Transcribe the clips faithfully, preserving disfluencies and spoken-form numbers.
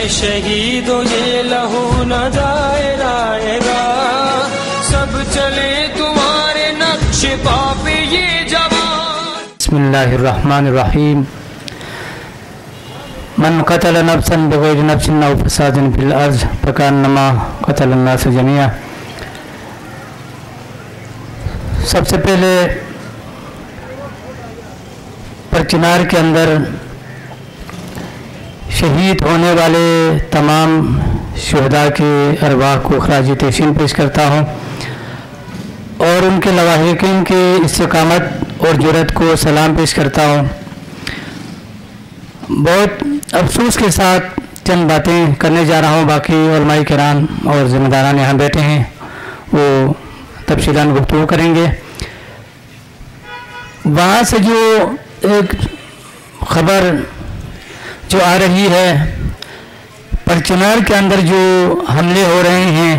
شہیدو یہ لہو نہ جائے جائے گا، سب چلے تمہارے نقش پا پہ یہ جوان۔ بسم اللہ الرحمن الرحیم۔ من قتل نفسا بغیر نفس او فساد فی الارض فکانما قتل الناس جميعا۔ سب سے پہلے پرچنار کے اندر شہید ہونے والے تمام شہداء کے ارواح کو خراج تحسین پیش کرتا ہوں اور ان کے لواحقین کی استقامت اور جرأت کو سلام پیش کرتا ہوں۔ بہت افسوس کے ساتھ چند باتیں کرنے جا رہا ہوں، باقی علماء کرام اور ذمہ داران یہاں بیٹھے ہیں، وہ تفصیلاً گفتگو کریں گے۔ وہاں سے جو ایک خبر جو آ رہی ہے، پرچنار کے اندر جو حملے ہو رہے ہیں،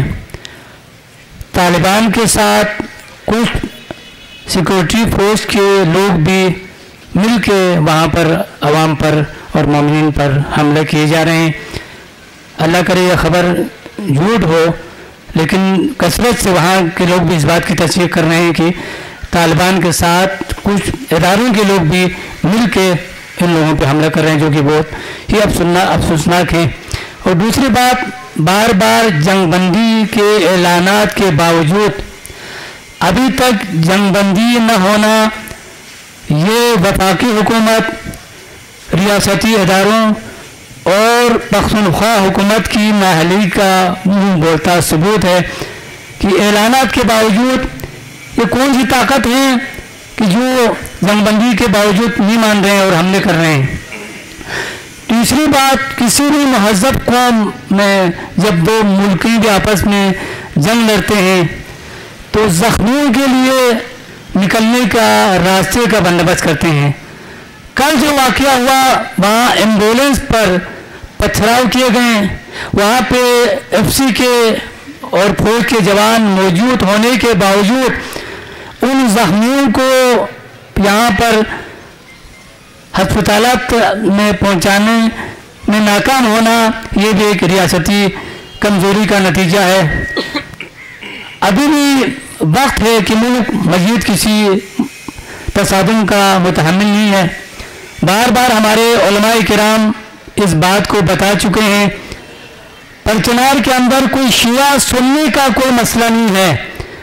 طالبان کے ساتھ کچھ سیکورٹی فورس کے لوگ بھی مل کے وہاں پر عوام پر اور مومنین پر حملے کیے جا رہے ہیں۔ اللہ کرے یہ خبر جھوٹ ہو، لیکن کثرت سے وہاں کے لوگ بھی اس بات کی تصدیق کر رہے ہیں کہ طالبان کے ساتھ کچھ اداروں کے لوگ بھی مل کے ان لوگوں پہ حملہ کر رہے ہیں، جو کہ بہت ہی افسوسناک ہیں۔ اور دوسری بات، بار بار جنگ بندی کے اعلانات کے باوجود ابھی تک جنگ بندی نہ ہونا، یہ وفاقی حکومت، ریاستی اداروں اور پختونخوا حکومت کی نااہلی کا منہ بولتا ثبوت ہے کہ اعلانات کے باوجود یہ کون سی طاقت ہے کہ جو جنگ بندی کے باوجود نہیں مان رہے ہیں اور حملے کر رہے ہیں۔ تیسری بات، کسی بھی مہذب قوم میں جب دو ملکیں بھی آپس میں جنگ لڑتے ہیں تو زخمیوں کے لیے نکلنے کا راستے کا بندوبست کرتے ہیں۔ کل جو واقعہ ہوا وہاں ایمبولینس پر پتھراؤ کیے گئے، وہاں پہ ایف سی کے اور فوج کے جوان موجود ہونے کے باوجود ان زخمیوں کو یہاں پر ہسپتالات میں پہنچانے میں ناکام ہونا، یہ بھی ایک ریاستی کمزوری کا نتیجہ ہے۔ ابھی بھی وقت ہے کہ ملک مزید کسی تصادم کا متحمل نہیں ہے۔ بار بار ہمارے علماء کرام اس بات کو بتا چکے ہیں، پرچنار کے اندر کوئی شیعہ سنی کا کوئی مسئلہ نہیں ہے۔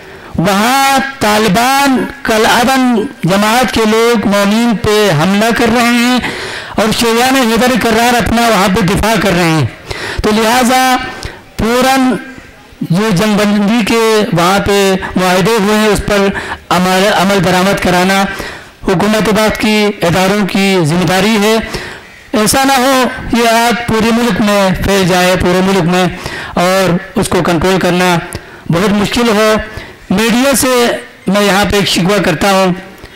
وہاں طالبان کالعدم جماعت کے لوگ مومنین پہ حملہ کر رہے ہیں اور شیعیان حیدر کرار اپنا وہاں پہ دفاع کر رہے ہیں، تو لہٰذا فوراً جو جنگ بندی کے وہاں پہ معاہدے ہوئے ہیں اس پر عمل عمل درآمد کرانا حکومت وقت کی اداروں کی ذمہ داری ہے۔ ایسا نہ ہو یہ آگ پورے ملک میں پھیل جائے، پورے ملک میں، اور اس کو کنٹرول کرنا بہت مشکل ہو۔ میڈیا سے میں یہاں پہ ایک شکوہ کرتا ہوں،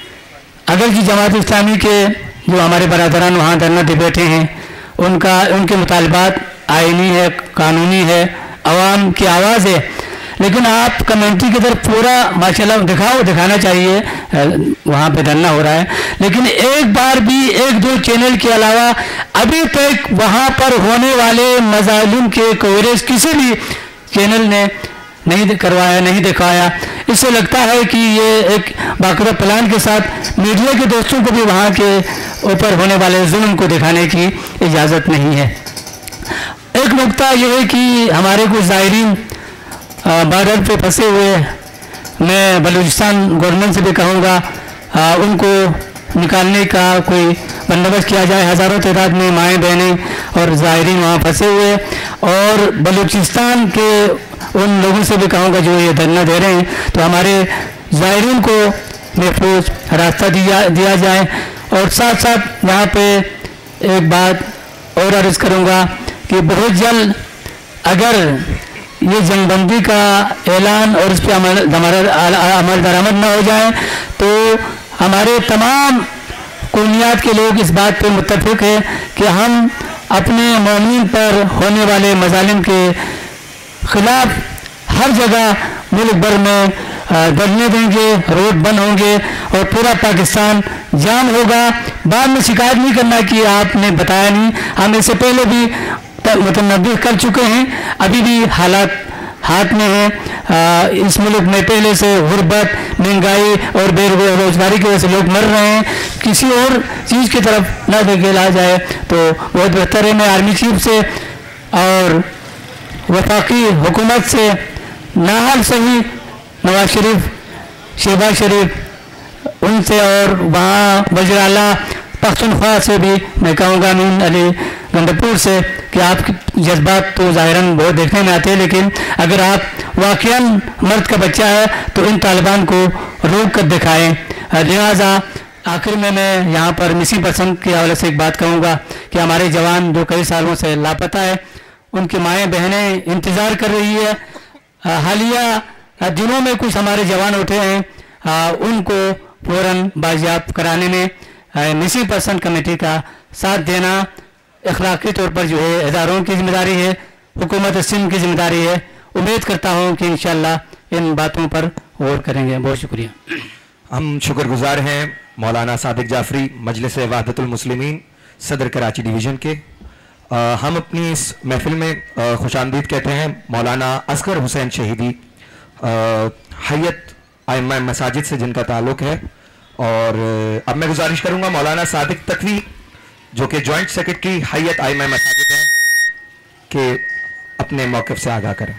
اگر کہ جماعت اسلامی کے جو ہمارے برادران وہاں دھرنا دے بیٹھے ہیں، ان کا ان کے مطالبات آئینی ہے، قانونی ہے، عوام کی آواز ہے، لیکن آپ کمیونٹی کی طرف پورا ماشاءاللہ دکھاؤ دکھانا چاہیے، وہاں پہ دھرنا ہو رہا ہے، لیکن ایک بار بھی ایک دو چینل کے علاوہ ابھی تک وہاں پر ہونے والے مظالم کے کوریج کسی بھی چینل نے نہیں کروایا، نہیں دکھایا۔ اس سے لگتا ہے کہ یہ ایک باقاعدہ پلان کے ساتھ میڈیا کے دوستوں کو بھی وہاں کے اوپر ہونے والے ظلم کو دکھانے کی اجازت نہیں ہے۔ ایک نقطہ یہ ہے کہ ہمارے کچھ زائرین بارڈر پہ پھنسے ہوئے، میں بلوچستان گورنمنٹ سے بھی کہوں گا ان کو نکالنے کا کوئی بندوبست کیا جائے۔ ہزاروں تعداد میں مائیں بہنیں اور زائرین وہاں پھنسے ہوئے، اور بلوچستان کے ان لوگوں سے بھی کہوں گا جو یہ دھرنا دے رہے ہیں تو ہمارے زائرین کو محفوظ راستہ دیا دیا جائے۔ اور ساتھ ساتھ یہاں پہ ایک بات اور عرض کروں گا کہ بہت جلد اگر یہ جنگ بندی کا اعلان اور اس پہ عمل عمل درآمد نہ ہو جائے تو ہمارے تمام قومیات کے لوگ اس بات پہ متفق ہیں کہ ہم اپنے مومنین پر ہونے والے مظالم کے خلاف ہر جگہ ملک بھر میں دھرنے دیں گے، روڈ بند ہوں گے اور پورا پاکستان جام ہوگا۔ بعد میں شکایت نہیں کرنا کہ آپ نے بتایا نہیں، ہم اس سے پہلے بھی متنبع کر چکے ہیں. ابھی بھی حالات ہاتھ میں ہیں. اس ملک میں پہلے سے غربت, مہنگائی اور بے روزگاری کی وجہ سے لوگ مر رہے ہیں. کسی اور چیز کی طرف نہ دھکیلا جائے تو بہت بہتر ہے. میں آرمی چیف سے اور وفاقی حکومت سے ناحال صحیح نواز شریف, شہباز شریف, ان سے اور وہاں وزیر اعلیٰ پختونخوا سے بھی میں کہوں گا, امین علی گنڈپور سے, کہ آپ کے جذبات تو ظاہراً بہت دیکھنے میں آتے ہیں, لیکن اگر آپ واقعاً مرد کا بچہ ہے تو ان طالبان کو روک کر دکھائیں. لہٰذا آخر میں میں یہاں پر مسنگ پرسن کے حوالے سے ایک بات کہوں گا کہ ہمارے جوان جو کئی سالوں سے لاپتہ ہے, ان کی مائیں بہنیں انتظار کر رہی ہے. حالیہ دنوں میں کچھ ہمارے جوان اٹھے ہیں, ان کو فوراً بازیاب کرانے میں مسنگ پرسن کمیٹی کا ساتھ دینا اخلاقی طور پر جو ہے اداروں کی ذمہ داری ہے, حکومت سندھ کی ذمہ داری ہے. امید کرتا ہوں کہ انشاءاللہ ان باتوں پر غور کریں گے. بہت شکریہ. ہم شکر گزار ہیں مولانا صادق جعفری, مجلس وحدت المسلمین, صدر کراچی ڈویژن کے. ہم اپنی اس محفل میں خوش آمدید کہتے ہیں مولانا اصغر حسین شہیدی, حیت ائمہ مساجد سے جن کا تعلق ہے. اور اب میں گزارش کروں گا مولانا صادق تقوی جو کہ جوائنٹ سیکرٹری حیت ائمہ مساجد ہیں کہ اپنے موقف سے آگاہ کریں.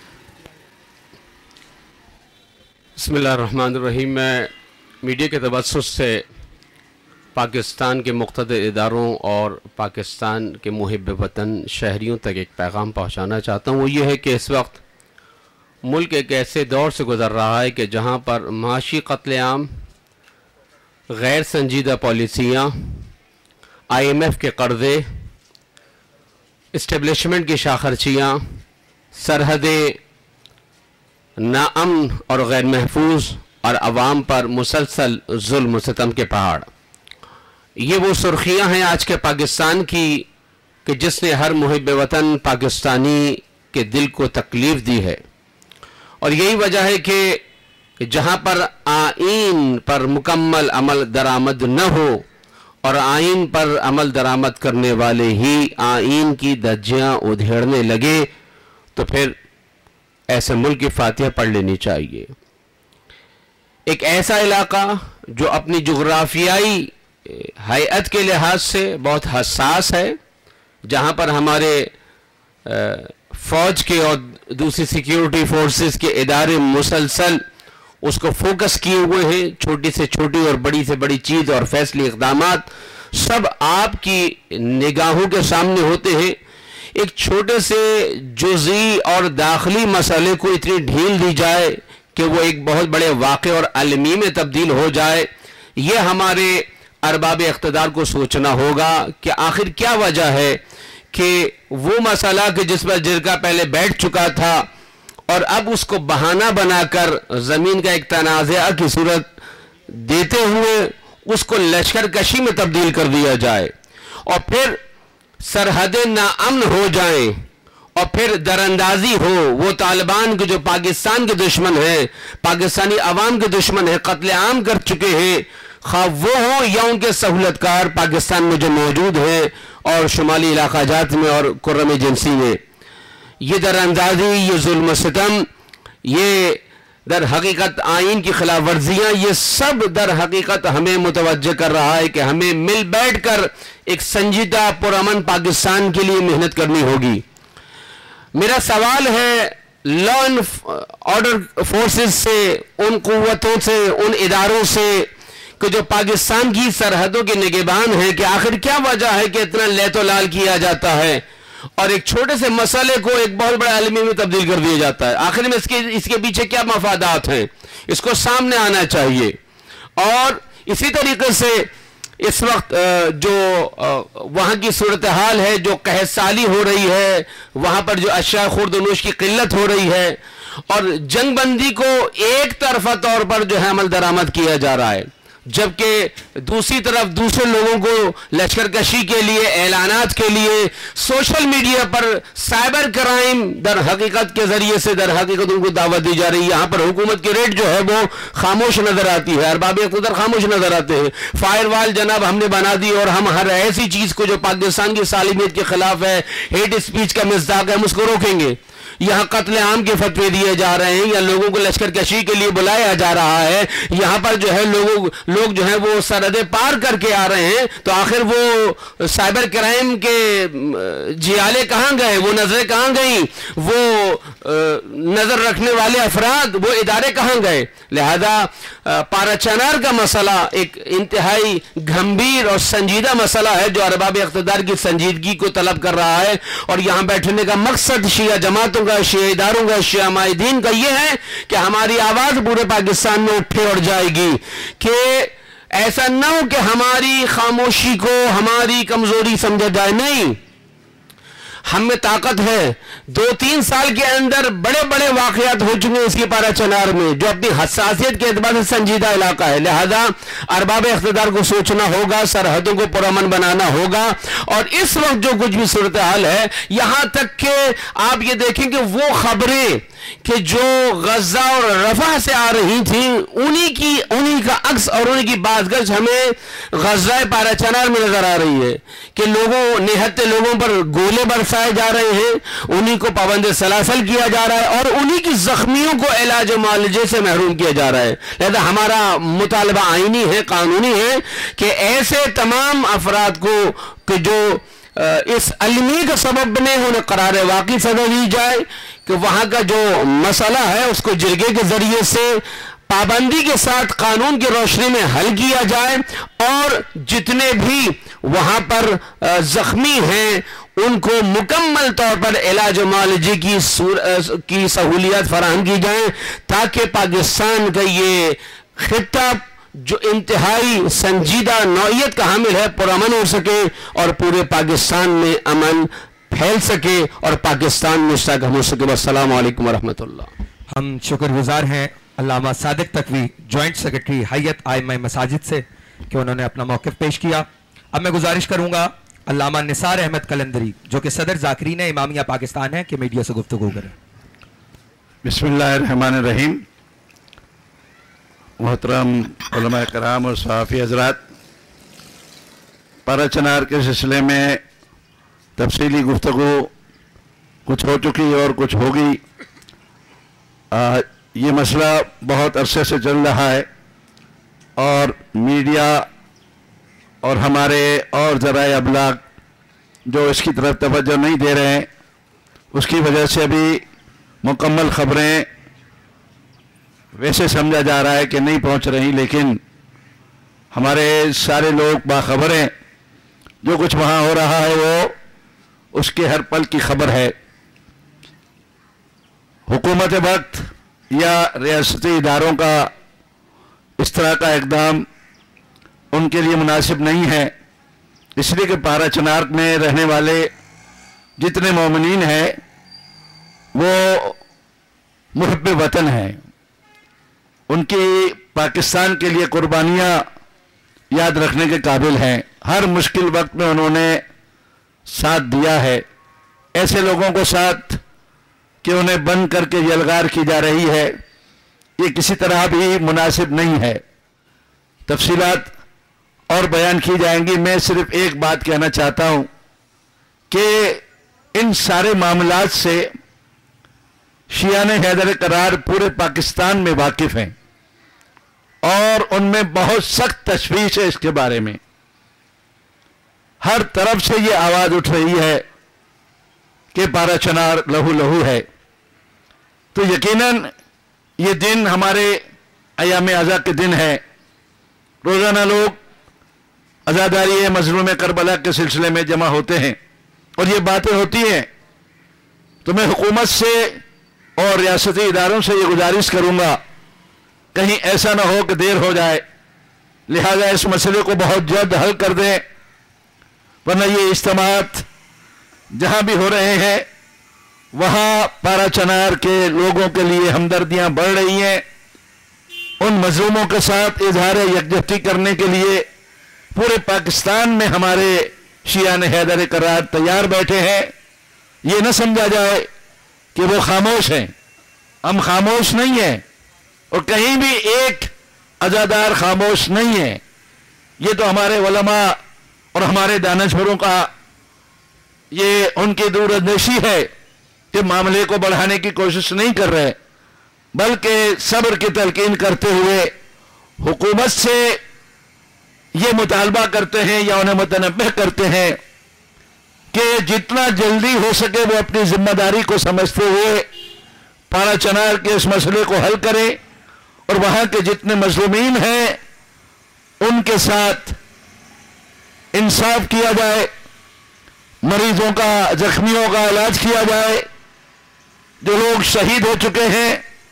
بسم اللہ الرحمن الرحیم. میں میڈیا کے توسط سے پاکستان کے مقتدر اداروں اور پاکستان کے محب وطن شہریوں تک ایک پیغام پہنچانا چاہتا ہوں. وہ یہ ہے کہ اس وقت ملک ایک ایسے دور سے گزر رہا ہے کہ جہاں پر معاشی قتل عام, غیر سنجیدہ پالیسیاں, آئی ایم ایف کے قرضے, اسٹیبلشمنٹ کی شاخرچیاں, سرحدیں ناامن اور غیر محفوظ, اور عوام پر مسلسل ظلم و ستم کے پہاڑ. یہ وہ سرخیاں ہیں آج کے پاکستان کی کہ جس نے ہر محب وطن پاکستانی کے دل کو تکلیف دی ہے. اور یہی وجہ ہے کہ جہاں پر آئین پر مکمل عمل درآمد نہ ہو اور آئین پر عمل درآمد کرنے والے ہی آئین کی دھجیاں ادھیڑنے لگے تو پھر ایسے ملک کی فاتحہ پڑھ لینی چاہیے. ایک ایسا علاقہ جو اپنی جغرافیائی حیت کے لحاظ سے بہت حساس ہے, جہاں پر ہمارے فوج کے اور دوسری سیکیورٹی فورسز کے ادارے مسلسل اس کو فوکس کیے ہوئے ہیں, چھوٹی سے چھوٹی اور بڑی سے بڑی چیز اور فیصلی اقدامات سب آپ کی نگاہوں کے سامنے ہوتے ہیں. ایک چھوٹے سے جزئی اور داخلی مسئلے کو اتنی ڈھیل دی جائے کہ وہ ایک بہت بڑے واقع اور عالمی میں تبدیل ہو جائے. یہ ہمارے ارباب اقتدار کو سوچنا ہوگا کہ آخر کیا وجہ ہے کہ وہ مسئلہ کہ جس پر جرگہ پہلے بیٹھ چکا تھا اور اب اس کو بہانہ بنا کر زمین کا ایک تنازعہ کی صورت دیتے ہوئے اس کو لشکر کشی میں تبدیل کر دیا جائے, اور پھر سرحدیں ناامن ہو جائیں, اور پھر دراندازی ہو. وہ طالبان کے جو پاکستان کے دشمن ہیں, پاکستانی عوام کے دشمن ہیں, قتل عام کر چکے ہیں, خواہ وہ ہوں یا ان کے سہولت کار پاکستان میں جو موجود ہیں اور شمالی علاقہ جات میں اور کرم جنسی میں. یہ دراندازی, یہ ظلم و ستم, یہ در حقیقت آئین کی خلاف ورزیاں, یہ سب در حقیقت ہمیں متوجہ کر رہا ہے کہ ہمیں مل بیٹھ کر ایک سنجیدہ پرامن پاکستان کے لیے محنت کرنی ہوگی. میرا سوال ہے لا اینڈ آرڈر فورسز سے, ان قوتوں سے, ان اداروں سے کہ جو پاکستان کی سرحدوں کے نگہبان ہیں, کہ آخر کیا وجہ ہے کہ اتنا لیت و لال کیا جاتا ہے اور ایک چھوٹے سے مسئلے کو ایک بہت بڑے عالمی میں تبدیل کر دیا جاتا ہے. آخر میں اس کے اس کے پیچھے کیا مفادات ہیں, اس کو سامنے آنا چاہیے. اور اسی طریقے سے اس وقت جو وہاں کی صورتحال ہے, جو قحط سالی ہو رہی ہے, وہاں پر جو اشیاء خورد و نوش کی قلت ہو رہی ہے, اور جنگ بندی کو ایک طرفہ طور پر جو ہے عمل درآمد کیا جا رہا ہے. جبکہ دوسری طرف دوسرے لوگوں کو لشکر کشی کے لیے، اعلانات کے لیے سوشل میڈیا پر سائبر کرائم در حقیقت کے ذریعے سے در حقیقت ان کو دعوت دی جا رہی ہے۔ یہاں پر حکومت کی ریٹ جو ہے وہ خاموش نظر آتی ہے، ارباب اقتدار خاموش نظر آتے ہیں۔ فائر وال جناب ہم نے بنا دی اور ہم ہر ایسی چیز کو جو پاکستان کی سالمیت کے خلاف ہے، ہیٹ اسپیچ کا مصداق ہے، ہم اس کو روکیں گے۔ یہاں قتل عام کے فتوے دیے جا رہے ہیں یا لوگوں کو لشکر کشی کے لیے بلایا جا رہا ہے، یہاں پر جو ہے لوگوں لوگ جو ہیں وہ سرحدیں پار کر کے آ رہے ہیں، تو آخر وہ سائبر کرائم کے جیالے کہاں گئے، وہ نظریں کہاں گئیں، وہ نظر رکھنے والے افراد، وہ ادارے کہاں گئے؟ لہذا پارا چنار کا مسئلہ ایک انتہائی گھمبیر اور سنجیدہ مسئلہ ہے جو ارباب اقتدار کی سنجیدگی کو طلب کر رہا ہے، اور یہاں بیٹھنے کا مقصد شیعہ جماعتوں کا، شیعہ اداروں کا، شیعہ مائدین کا یہ ہے کہ ہماری آواز پورے پاکستان میں اٹھے اور جائے گی، کہ ایسا نہ ہو کہ ہماری خاموشی کو ہماری کمزوری سمجھا جائے۔ نہیں، ہم میں طاقت ہے۔ دو تین سال کے اندر بڑے بڑے واقعات ہو چکے ہیں اس کی پارا چنار میں، جو اپنی حساسیت کے اعتبار سے سنجیدہ علاقہ ہے، لہذا ارباب اقتدار کو سوچنا ہوگا، سرحدوں کو پرامن بنانا ہوگا، اور اس وقت جو کچھ بھی صورتحال ہے، یہاں تک کہ آپ یہ دیکھیں کہ وہ خبریں کہ جو غزہ اور رفح سے آ رہی تھیں، انہی کی انہی کا عکس اور انہی کی بازگشت ہمیں غزہ پارا چنار میں نظر آ رہی ہے، کہ لوگوں نہتے لوگوں پر گولے برسائے جا رہے ہیں، انہی کو پابند سلاسل کیا جا رہا ہے، اور انہی کی زخمیوں کو علاج و معالجے سے محروم کیا جا رہا ہے۔ لہذا ہمارا مطالبہ آئینی ہے، قانونی ہے کہ ایسے تمام افراد کو کہ جو اس علمی کا سبب بنے انہیں قرار واقعی سزا دی جائے، کہ وہاں کا جو مسئلہ ہے اس کو جرگے کے ذریعے سے پابندی کے ساتھ قانون کی روشنی میں حل کیا جائے، اور جتنے بھی وہاں پر زخمی ہیں ان کو مکمل طور پر علاج و معالجے کی کی سہولیات فراہم کی جائیں، تاکہ پاکستان کا یہ خطہ جو انتہائی سنجیدہ نوعیت کا حامل ہے پرامن ہو سکے، اور پورے پاکستان میں امن پھیل سکے، اور پاکستان مستحکم ہو سکے۔ والسلام علیکم ورحمۃ اللہ۔ ہم شکر گزار ہیں علامہ صادق تقوی، جوائنٹ سیکرٹری حیت ائمہ مساجد سے، کہ انہوں نے اپنا موقف پیش کیا۔ اب میں گزارش کروں گا علامہ نثار احمد قلندری، جو کہ صدر ذاکرین امامیہ پاکستان ہے، کہ میڈیا سے گفتگو کریں۔ بسم اللہ الرحمن الرحیم۔ محترم علماء کرام اور صحافی حضرات، پارا چنار کے سلسلے میں تفصیلی گفتگو کچھ ہو چکی اور کچھ ہوگی۔ یہ مسئلہ بہت عرصے سے چل رہا ہے، اور میڈیا اور ہمارے اور ذرائع ابلاغ جو اس کی طرف توجہ نہیں دے رہے ہیں، اس کی وجہ سے ابھی مکمل خبریں ویسے سمجھا جا رہا ہے کہ نہیں پہنچ رہی، لیکن ہمارے سارے لوگ باخبر ہیں۔ جو کچھ وہاں ہو رہا ہے وہ اس کے ہر پل کی خبر ہے۔ حکومت وقت یا ریاستی اداروں کا اس طرح کا اقدام ان کے لیے مناسب نہیں ہے، اس لیے کہ پارا چنار میں رہنے والے جتنے مومنین ہیں وہ محب وطن ہیں، ان کی پاکستان کے لیے قربانیاں یاد رکھنے کے قابل ہیں، ہر مشکل وقت میں انہوں نے ساتھ دیا ہے۔ ایسے لوگوں کو ساتھ کہ انہیں بند کر کے یلغار کی جا رہی ہے، یہ کسی طرح بھی مناسب نہیں ہے۔ تفصیلات اور بیان کی جائیں گی، میں صرف ایک بات کہنا چاہتا ہوں کہ ان سارے معاملات سے شیعان حیدر قرار پورے پاکستان میں واقف ہیں، اور ان میں بہت سخت تشویش ہے اس کے بارے میں۔ ہر طرف سے یہ آواز اٹھ رہی ہے کہ پارا چنار لہو لہو ہے۔ تو یقیناً یہ دن ہمارے ایام ازاں کے دن ہے، روزانہ لوگ عزاداری مظلوم کربلا کے سلسلے میں جمع ہوتے ہیں اور یہ باتیں ہوتی ہیں۔ تو میں حکومت سے اور ریاستی اداروں سے یہ گزارش کروں گا کہیں ایسا نہ ہو کہ دیر ہو جائے، لہذا اس مسئلے کو بہت جلد حل کر دیں، ورنہ یہ اجتماعات جہاں بھی ہو رہے ہیں وہاں پارا چنار کے لوگوں کے لیے ہمدردیاں بڑھ رہی ہیں، ان مظلوموں کے ساتھ اظہار یکجہتی کرنے کے لیے پورے پاکستان میں ہمارے شیعان حیدر کرار تیار بیٹھے ہیں. یہ نہ سمجھا جائے کہ وہ خاموش ہیں. ہم خاموش نہیں ہیں اور کہیں بھی ایک عزادار خاموش نہیں ہے. یہ تو ہمارے علماء اور ہمارے دانشوروں کا یہ ان کی دور اندیشی ہے کہ معاملے کو بڑھانے کی کوشش نہیں کر رہے، بلکہ صبر کی تلقین کرتے ہوئے حکومت سے یہ مطالبہ کرتے ہیں یا انہیں متنبہ کرتے ہیں کہ جتنا جلدی ہو سکے وہ اپنی ذمہ داری کو سمجھتے ہوئے پارا چنار کے اس مسئلے کو حل کریں اور وہاں کے جتنے مظلومین ہیں ان کے ساتھ انصاف کیا جائے، مریضوں کا زخمیوں کا علاج کیا جائے، جو لوگ شہید ہو چکے ہیں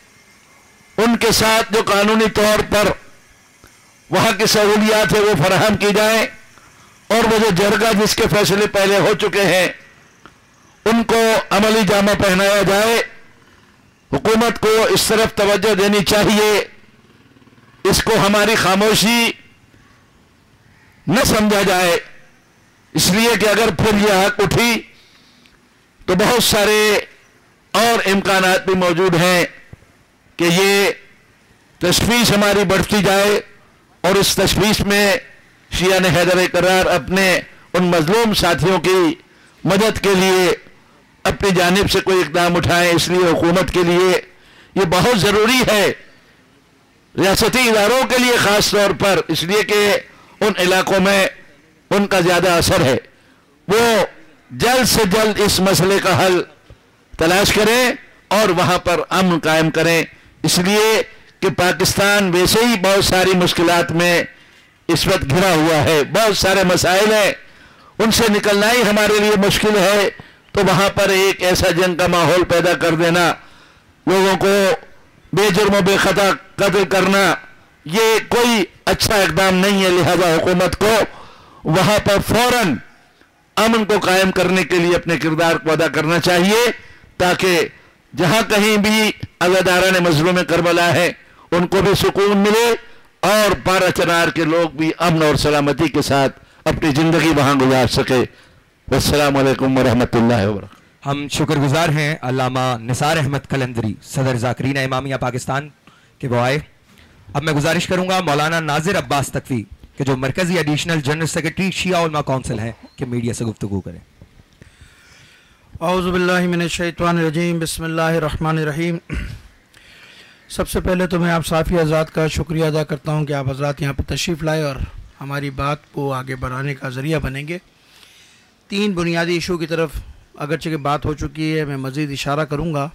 ان کے ساتھ جو قانونی طور پر وہاں کی سہولیات ہے وہ فراہم کی جائیں، اور وہ جو جرگہ جس کے فیصلے پہلے ہو چکے ہیں ان کو عملی جامہ پہنایا جائے. حکومت کو اس طرف توجہ دینی چاہیے. اس کو ہماری خاموشی نہ سمجھا جائے، اس لیے کہ اگر پھر یہ حق اٹھی تو بہت سارے اور امکانات بھی موجود ہیں کہ یہ تشویش ہماری بڑھتی جائے اور اس تشویش میں شیعان حیدر کرار اپنے ان مظلوم ساتھیوں کی مدد کے لیے اپنی جانب سے کوئی اقدام اٹھائیں. اس لیے حکومت کے لیے یہ بہت ضروری ہے، ریاستی اداروں کے لیے خاص طور پر، اس لیے کہ ان علاقوں میں ان کا زیادہ اثر ہے، وہ جلد سے جلد اس مسئلے کا حل تلاش کریں اور وہاں پر امن قائم کریں. اس لیے کہ پاکستان ویسے ہی بہت ساری مشکلات میں اس وقت گھرا ہوا ہے، بہت سارے مسائل ہیں، ان سے نکلنا ہی ہمارے لیے مشکل ہے. تو وہاں پر ایک ایسا جنگ کا ماحول پیدا کر دینا، لوگوں کو بے جرم و بے خطا قتل کرنا، یہ کوئی اچھا اقدام نہیں ہے. لہذا حکومت کو وہاں پر فوراً امن کو قائم کرنے کے لیے اپنے کردار کو ادا کرنا چاہیے، تاکہ جہاں کہیں بھی عزاداران مظلوم کربلا ہے ان کو بھی سکون ملے اور پارا چنار کے لوگ بھی امن اور سلامتی کے ساتھ اپنی زندگی وہاں گزار سکے. والسلام علیکم ورحمۃ اللہ وبرکاتہ. ہم شکر گزار ہیں علامہ نثار احمد قلندری صدر ذاکرین امامیہ پاکستان کہ وہ آئے. اب میں گزارش کروں گا مولانا ناظر عباس تقوی کہ جو مرکزی ایڈیشنل جنرل سیکرٹری شیعہ علماء کونسل ہیں کہ میڈیا سے گفتگو کریں. اعوذ باللہ من الشیطان الرجیم، بسم اللہ الرحمن الرحیم. سب سے پہلے تو میں آپ صافی حضرات کا شکریہ ادا کرتا ہوں کہ آپ حضرات یہاں پہ تشریف لائے اور ہماری بات کو آگے بڑھانے کا ذریعہ بنیں گے. تین بنیادی ایشو کی طرف اگرچہ کہ بات ہو چکی ہے، میں مزید اشارہ کروں گا.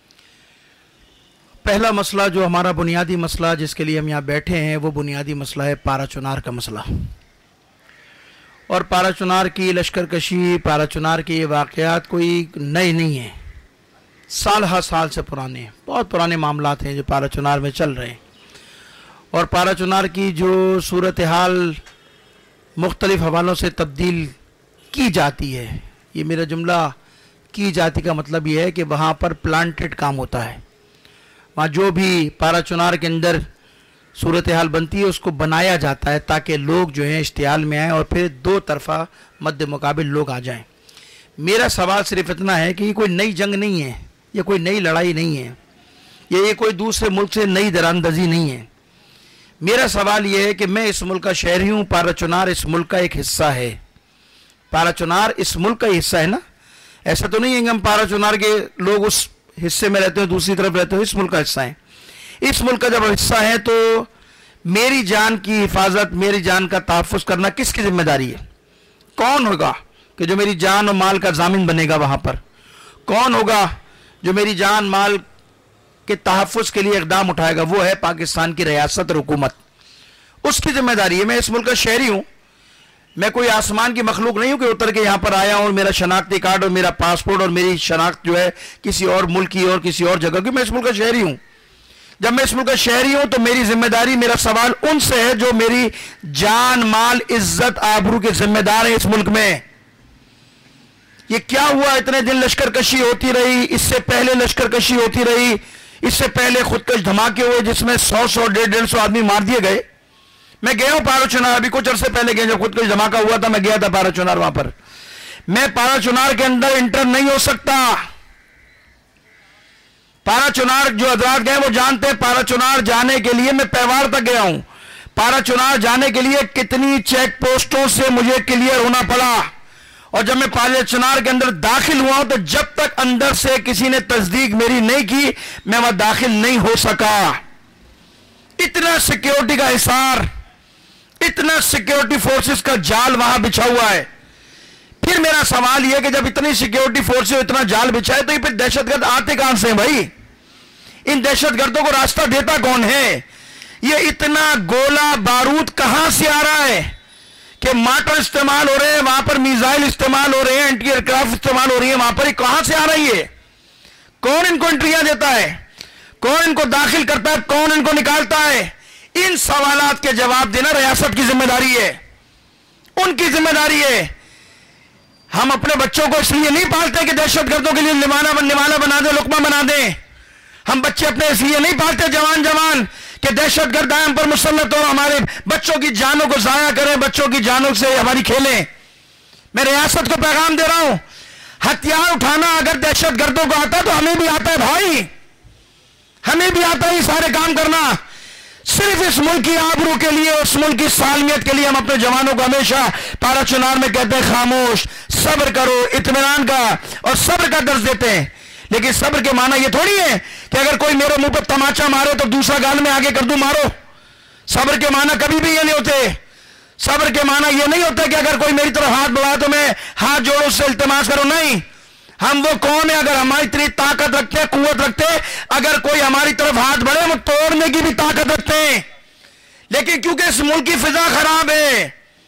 پہلا مسئلہ جو ہمارا بنیادی مسئلہ جس کے لیے ہم یہاں بیٹھے ہیں وہ بنیادی مسئلہ ہے پارا چنار کا مسئلہ. اور پارا چنار کی لشکر کشی، پارا چنار کے یہ واقعات کوئی نئے نہیں ہیں، سال ہر سال سے پرانے ہیں، بہت پرانے معاملات ہیں جو پارا چنار میں چل رہے ہیں. اور پارا چنار کی جو صورتحال مختلف حوالوں سے تبدیل کی جاتی ہے، یہ میرا جملہ کی جاتی کا مطلب یہ ہے کہ وہاں پر پلانٹڈ کام ہوتا ہے. وہاں جو بھی پارا چنار کے اندر صورتحال بنتی ہے اس کو بنایا جاتا ہے تاکہ لوگ جو ہیں اشتعال میں آئیں اور پھر دو طرفہ مد مقابل لوگ آ جائیں. میرا سوال صرف اتنا ہے کہ یہ کوئی نئی جنگ نہیں ہے، یہ کوئی نئی لڑائی نہیں ہے، یہ یہ کوئی دوسرے ملک سے نئی دراندازی نہیں ہے. میرا سوال یہ ہے کہ میں اس ملک کا شہری ہوں، پارا چنار اس ملک کا ایک حصہ ہے. پارا چنار اس ملک کا حصہ ہے نا، ایسا تو نہیں ہے کہ ہم پارا چنار کے لوگ اس حصے میں رہتے ہیں دوسری طرف رہتے ہیں، اس ملک کا حصہ ہیں. اس ملک کا جب حصہ ہے تو میری جان کی حفاظت، میری جان کا تحفظ کرنا کس کی ذمہ داری ہے؟ کون ہوگا کہ جو میری جان اور مال کا ضامن بنے گا وہاں پر؟ کون ہوگا جو میری جان مال کے تحفظ کے لیے اقدام اٹھائے گا؟ وہ ہے پاکستان کی ریاست اور حکومت، اس کی ذمہ داری ہے. میں اس ملک کا شہری ہوں، میں کوئی آسمان کی مخلوق نہیں ہوں کہ اتر کے یہاں پر آیا ہوں اور میرا شناختی کارڈ اور میرا پاسپورٹ اور میری شناخت جو ہے کسی اور ملک کی اور کسی اور جگہ کی. میں اس ملک کا شہری ہوں. جب میں اس ملک کا شہری ہوں تو میری ذمہ داری، میرا سوال ان سے ہے جو میری جان مال عزت آبرو کے ذمہ دار ہیں اس ملک میں. یہ کیا ہوا؟ اتنے دن لشکر کشی ہوتی رہی، اس سے پہلے لشکر کشی ہوتی رہی، اس سے پہلے خودکش دھماکے ہوئے جس میں سو سو ڈیڑھ ڈیڑھ سو آدمی مار دیے گئے. میں گیا ہوں پارا چنار, ابھی کچھ عرصے پہلے گیا, جب خودکش دھماکہ ہوا تھا میں گیا تھا پارا چنار. وہاں پر میں پارا چنار کے اندر انٹر نہیں ہو سکتا. پارا چنار جو حضرات گئے وہ جانتے ہیں, پارا چنار جانے کے لیے میں پیوار تک گیا ہوں. پارا چنار جانے کے لیے کتنی چیک پوسٹوں سے مجھے کلیئر ہونا پڑا, اور جب میں پارا چنار کے اندر داخل ہوا ہوں تو جب تک اندر سے کسی نے تصدیق میری نہیں کی میں وہاں داخل نہیں ہو سکا. اتنا سیکیورٹی کا حصار, اتنا سیکیورٹی فورسز کا جال وہاں بچھا ہوا ہے. پھر میرا سوال یہ کہ جب اتنی سیکیورٹی فورسز اتنا جال بچھائے تو یہ پھر دہشت گرد آتے کہاں سے ہیں بھائی؟ ان دہشت گردوں کو راستہ دیتا کون ہے؟ یہ اتنا گولا بارود کہاں سے آ رہا ہے کہ مارٹر استعمال ہو رہے ہیں, وہاں پر میزائل استعمال ہو رہے ہیں, اینٹی ایئرکرافٹ استعمال ہو رہی ہے, وہاں پر کہاں سے آ رہی ہے؟ کون ان کو انٹریاں دیتا ہے؟ کون ان کو داخل کرتا ہے؟ کون ان کو نکالتا ہے؟ ان سوالات کے جواب دینا ریاست کی ذمہ داری ہے, ان کی ذمہ داری ہے. ہم اپنے بچوں کو اس لیے نہیں پالتے کہ دہشت گردوں کے لیے نمالہ بنا دیں, لقمہ بنا دیں. ہم بچے اپنے اس لیے نہیں پالتے جوان جوان کہ دہشت گرد ہم پر مسلط ہو, ہمارے بچوں کی جانوں کو ضائع کریں, بچوں کی جانوں سے ہماری کھیلیں. میں ریاست کو پیغام دے رہا ہوں, ہتھیار اٹھانا اگر دہشت گردوں کو آتا ہے تو ہمیں بھی آتا ہے بھائی, ہمیں بھی آتا ہے یہ سارے کام کرنا. صرف اس ملک کی آبرو کے لیے, اس ملک کی سالمیت کے لیے ہم اپنے جوانوں کو ہمیشہ پارا چنار میں کہتے ہیں خاموش, صبر کرو, اطمینان کا اور صبر کا درس دیتے ہیں. لیکن صبر کے معنی یہ تھوڑی ہے کہ اگر کوئی میرے منہ پر تماچا مارے تو دوسرا گال میں آگے کر دوں مارو. صبر کے معنی کبھی بھی یہ نہیں ہوتے. صبر کے معنی یہ نہیں ہوتا کہ اگر کوئی میری طرف ہاتھ بڑھائے تو میں ہاتھ جوڑوں سے التماس کروں. نہیں, ہم وہ کون ہیں اگر ہماری اتنی طاقت رکھتے ہیں, قوت رکھتے ہیں, اگر کوئی ہماری طرف ہاتھ بڑھے وہ توڑنے کی بھی طاقت رکھتے ہیں. لیکن کیونکہ اس ملک کی فضا خراب ہے,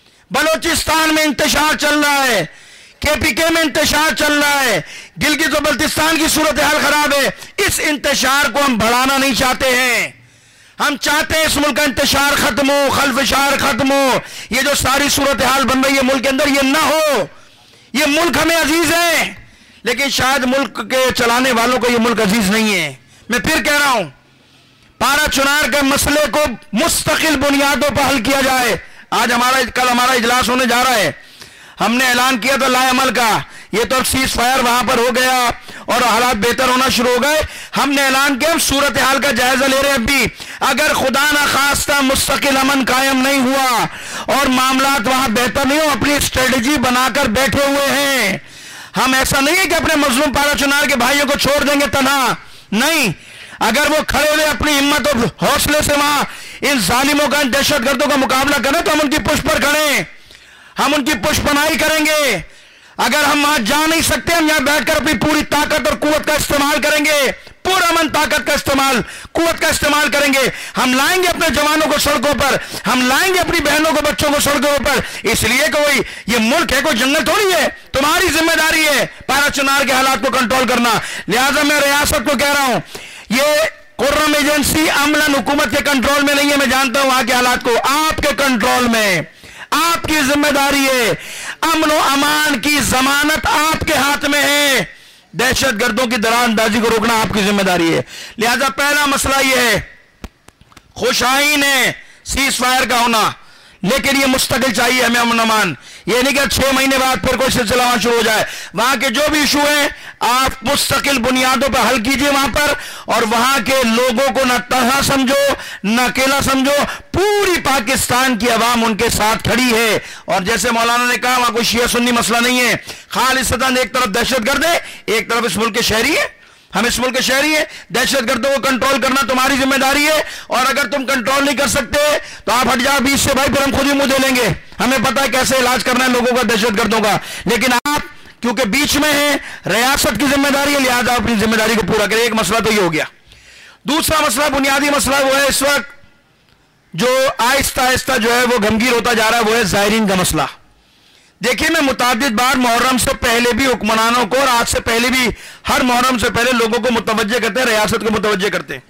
بلوچستان میں انتشار چل رہا ہے, کے پی کے میں انتشار چل رہا ہے, گلگت و بلتستان کی صورتحال خراب ہے, اس انتشار کو ہم بڑھانا نہیں چاہتے ہیں. ہم چاہتے ہیں اس ملک کا انتشار ختم ہو, خلفشار ختم ہو. یہ جو ساری صورتحال بن رہی ہے ملک کے اندر یہ نہ ہو. یہ ملک ہمیں عزیز ہے, لیکن شاید ملک کے چلانے والوں کو یہ ملک عزیز نہیں ہے. میں پھر کہہ رہا ہوں, پارا چنار کے مسئلے کو مستقل بنیادوں پر حل کیا جائے. آج ہمارا کل ہمارا اجلاس ہونے جا رہا ہے, ہم نے اعلان کیا تھا لائے عمل کا, یہ تو اب سیز فائر وہاں پر ہو گیا اور حالات بہتر ہونا شروع ہو گئے. ہم نے اعلان کیا, ہم صورتحال کا جائزہ لے رہے ہیں. اب بھی اگر خدا نہ خواستہ مستقل امن قائم نہیں ہوا اور معاملات وہاں بہتر نہیں ہو, اپنی اسٹریٹجی بنا کر بیٹھے ہوئے ہیں. ہم ایسا نہیں ہے کہ اپنے مظلوم پارا چنار کے بھائیوں کو چھوڑ دیں گے تنہا, نہیں. اگر وہ کھڑے ہوئے اپنی ہمت اور حوصلے سے وہاں ان ظالموں کا, ان دہشت گردوں کا مقابلہ کریں تو ہم ان کی پشت پر کھڑیں, ہم ان کی پشت پناہی کریں گے. اگر ہم وہاں جا نہیں سکتے, ہم یہاں بیٹھ کر اپنی پوری طاقت اور قوت کا استعمال کریں گے, پورا من طاقت کا استعمال, قوت کا استعمال کریں گے. ہم لائیں گے اپنے جوانوں کو سڑکوں پر, ہم لائیں گے اپنی بہنوں کو, بچوں کو سڑکوں پر, اس لیے کہ وہی یہ ملک ہے, کوئی جنگل تھوڑی ہے. تمہاری ذمہ داری ہے پارا چنار کے حالات کو کنٹرول کرنا. لہذا میں ریاست کو کہہ رہا ہوں, یہ قرم ایجنسی عملاً حکومت کے کنٹرول میں نہیں ہے. میں جانتا ہوں وہاں کے حالات کو, آپ کے کنٹرول میں, آپ کی ذمہ داری ہے. امن و امان کی ضمانت آپ کے ہاتھ میں ہے. دہشت گردوں کی درا اندازی کو روکنا آپ کی ذمہ داری ہے. لہذا پہلا مسئلہ یہ ہے, خوش آئین ہے سیز فائر کا ہونا, لیکن یہ مستقل چاہیے ہمیں امن و امان. یہ نہیں کہ چھ مہینے بعد پھر کوئی سلسلہ وہاں شروع ہو جائے. وہاں کے جو بھی ایشو ہیں آپ مستقل بنیادوں پر حل کیجئے وہاں پر, اور وہاں کے لوگوں کو نہ تنہا سمجھو نہ اکیلا سمجھو. پوری پاکستان کی عوام ان کے ساتھ کھڑی ہے. اور جیسے مولانا نے کہا, وہاں کوئی شیعہ سنی مسئلہ نہیں ہے, خالصتاً ایک طرف دہشت گرد ہے, ایک طرف اس ملک کے شہری ہیں. ہم اس ملک کے شہری ہیں, دہشت گردوں کو کنٹرول کرنا تمہاری ذمہ داری ہے. اور اگر تم کنٹرول نہیں کر سکتے تو آپ ہٹ جاؤ بیچ سے بھائی, پھر ہم خود ہی منہ دے لیں گے. ہمیں پتہ ہے کیسے علاج کرنا ہے لوگوں کا دہشت گردوں کا. لیکن آپ کیونکہ بیچ میں ہیں, ریاست کی ذمہ داری ہے, لہذا اپنی ذمہ داری کو پورا کریں. ایک مسئلہ تو یہ ہو گیا. دوسرا مسئلہ, بنیادی مسئلہ وہ ہے اس وقت جو آہستہ آہستہ جو ہے وہ گمگیر ہوتا جا رہا ہے, وہ ہے زائرین کا مسئلہ. دیکھیں, میں متعدد بار محرم سے پہلے بھی حکمرانوں کو اور آج سے پہلے بھی ہر محرم سے پہلے لوگوں کو متوجہ کرتے ہیں, ریاست کو متوجہ کرتے ہیں,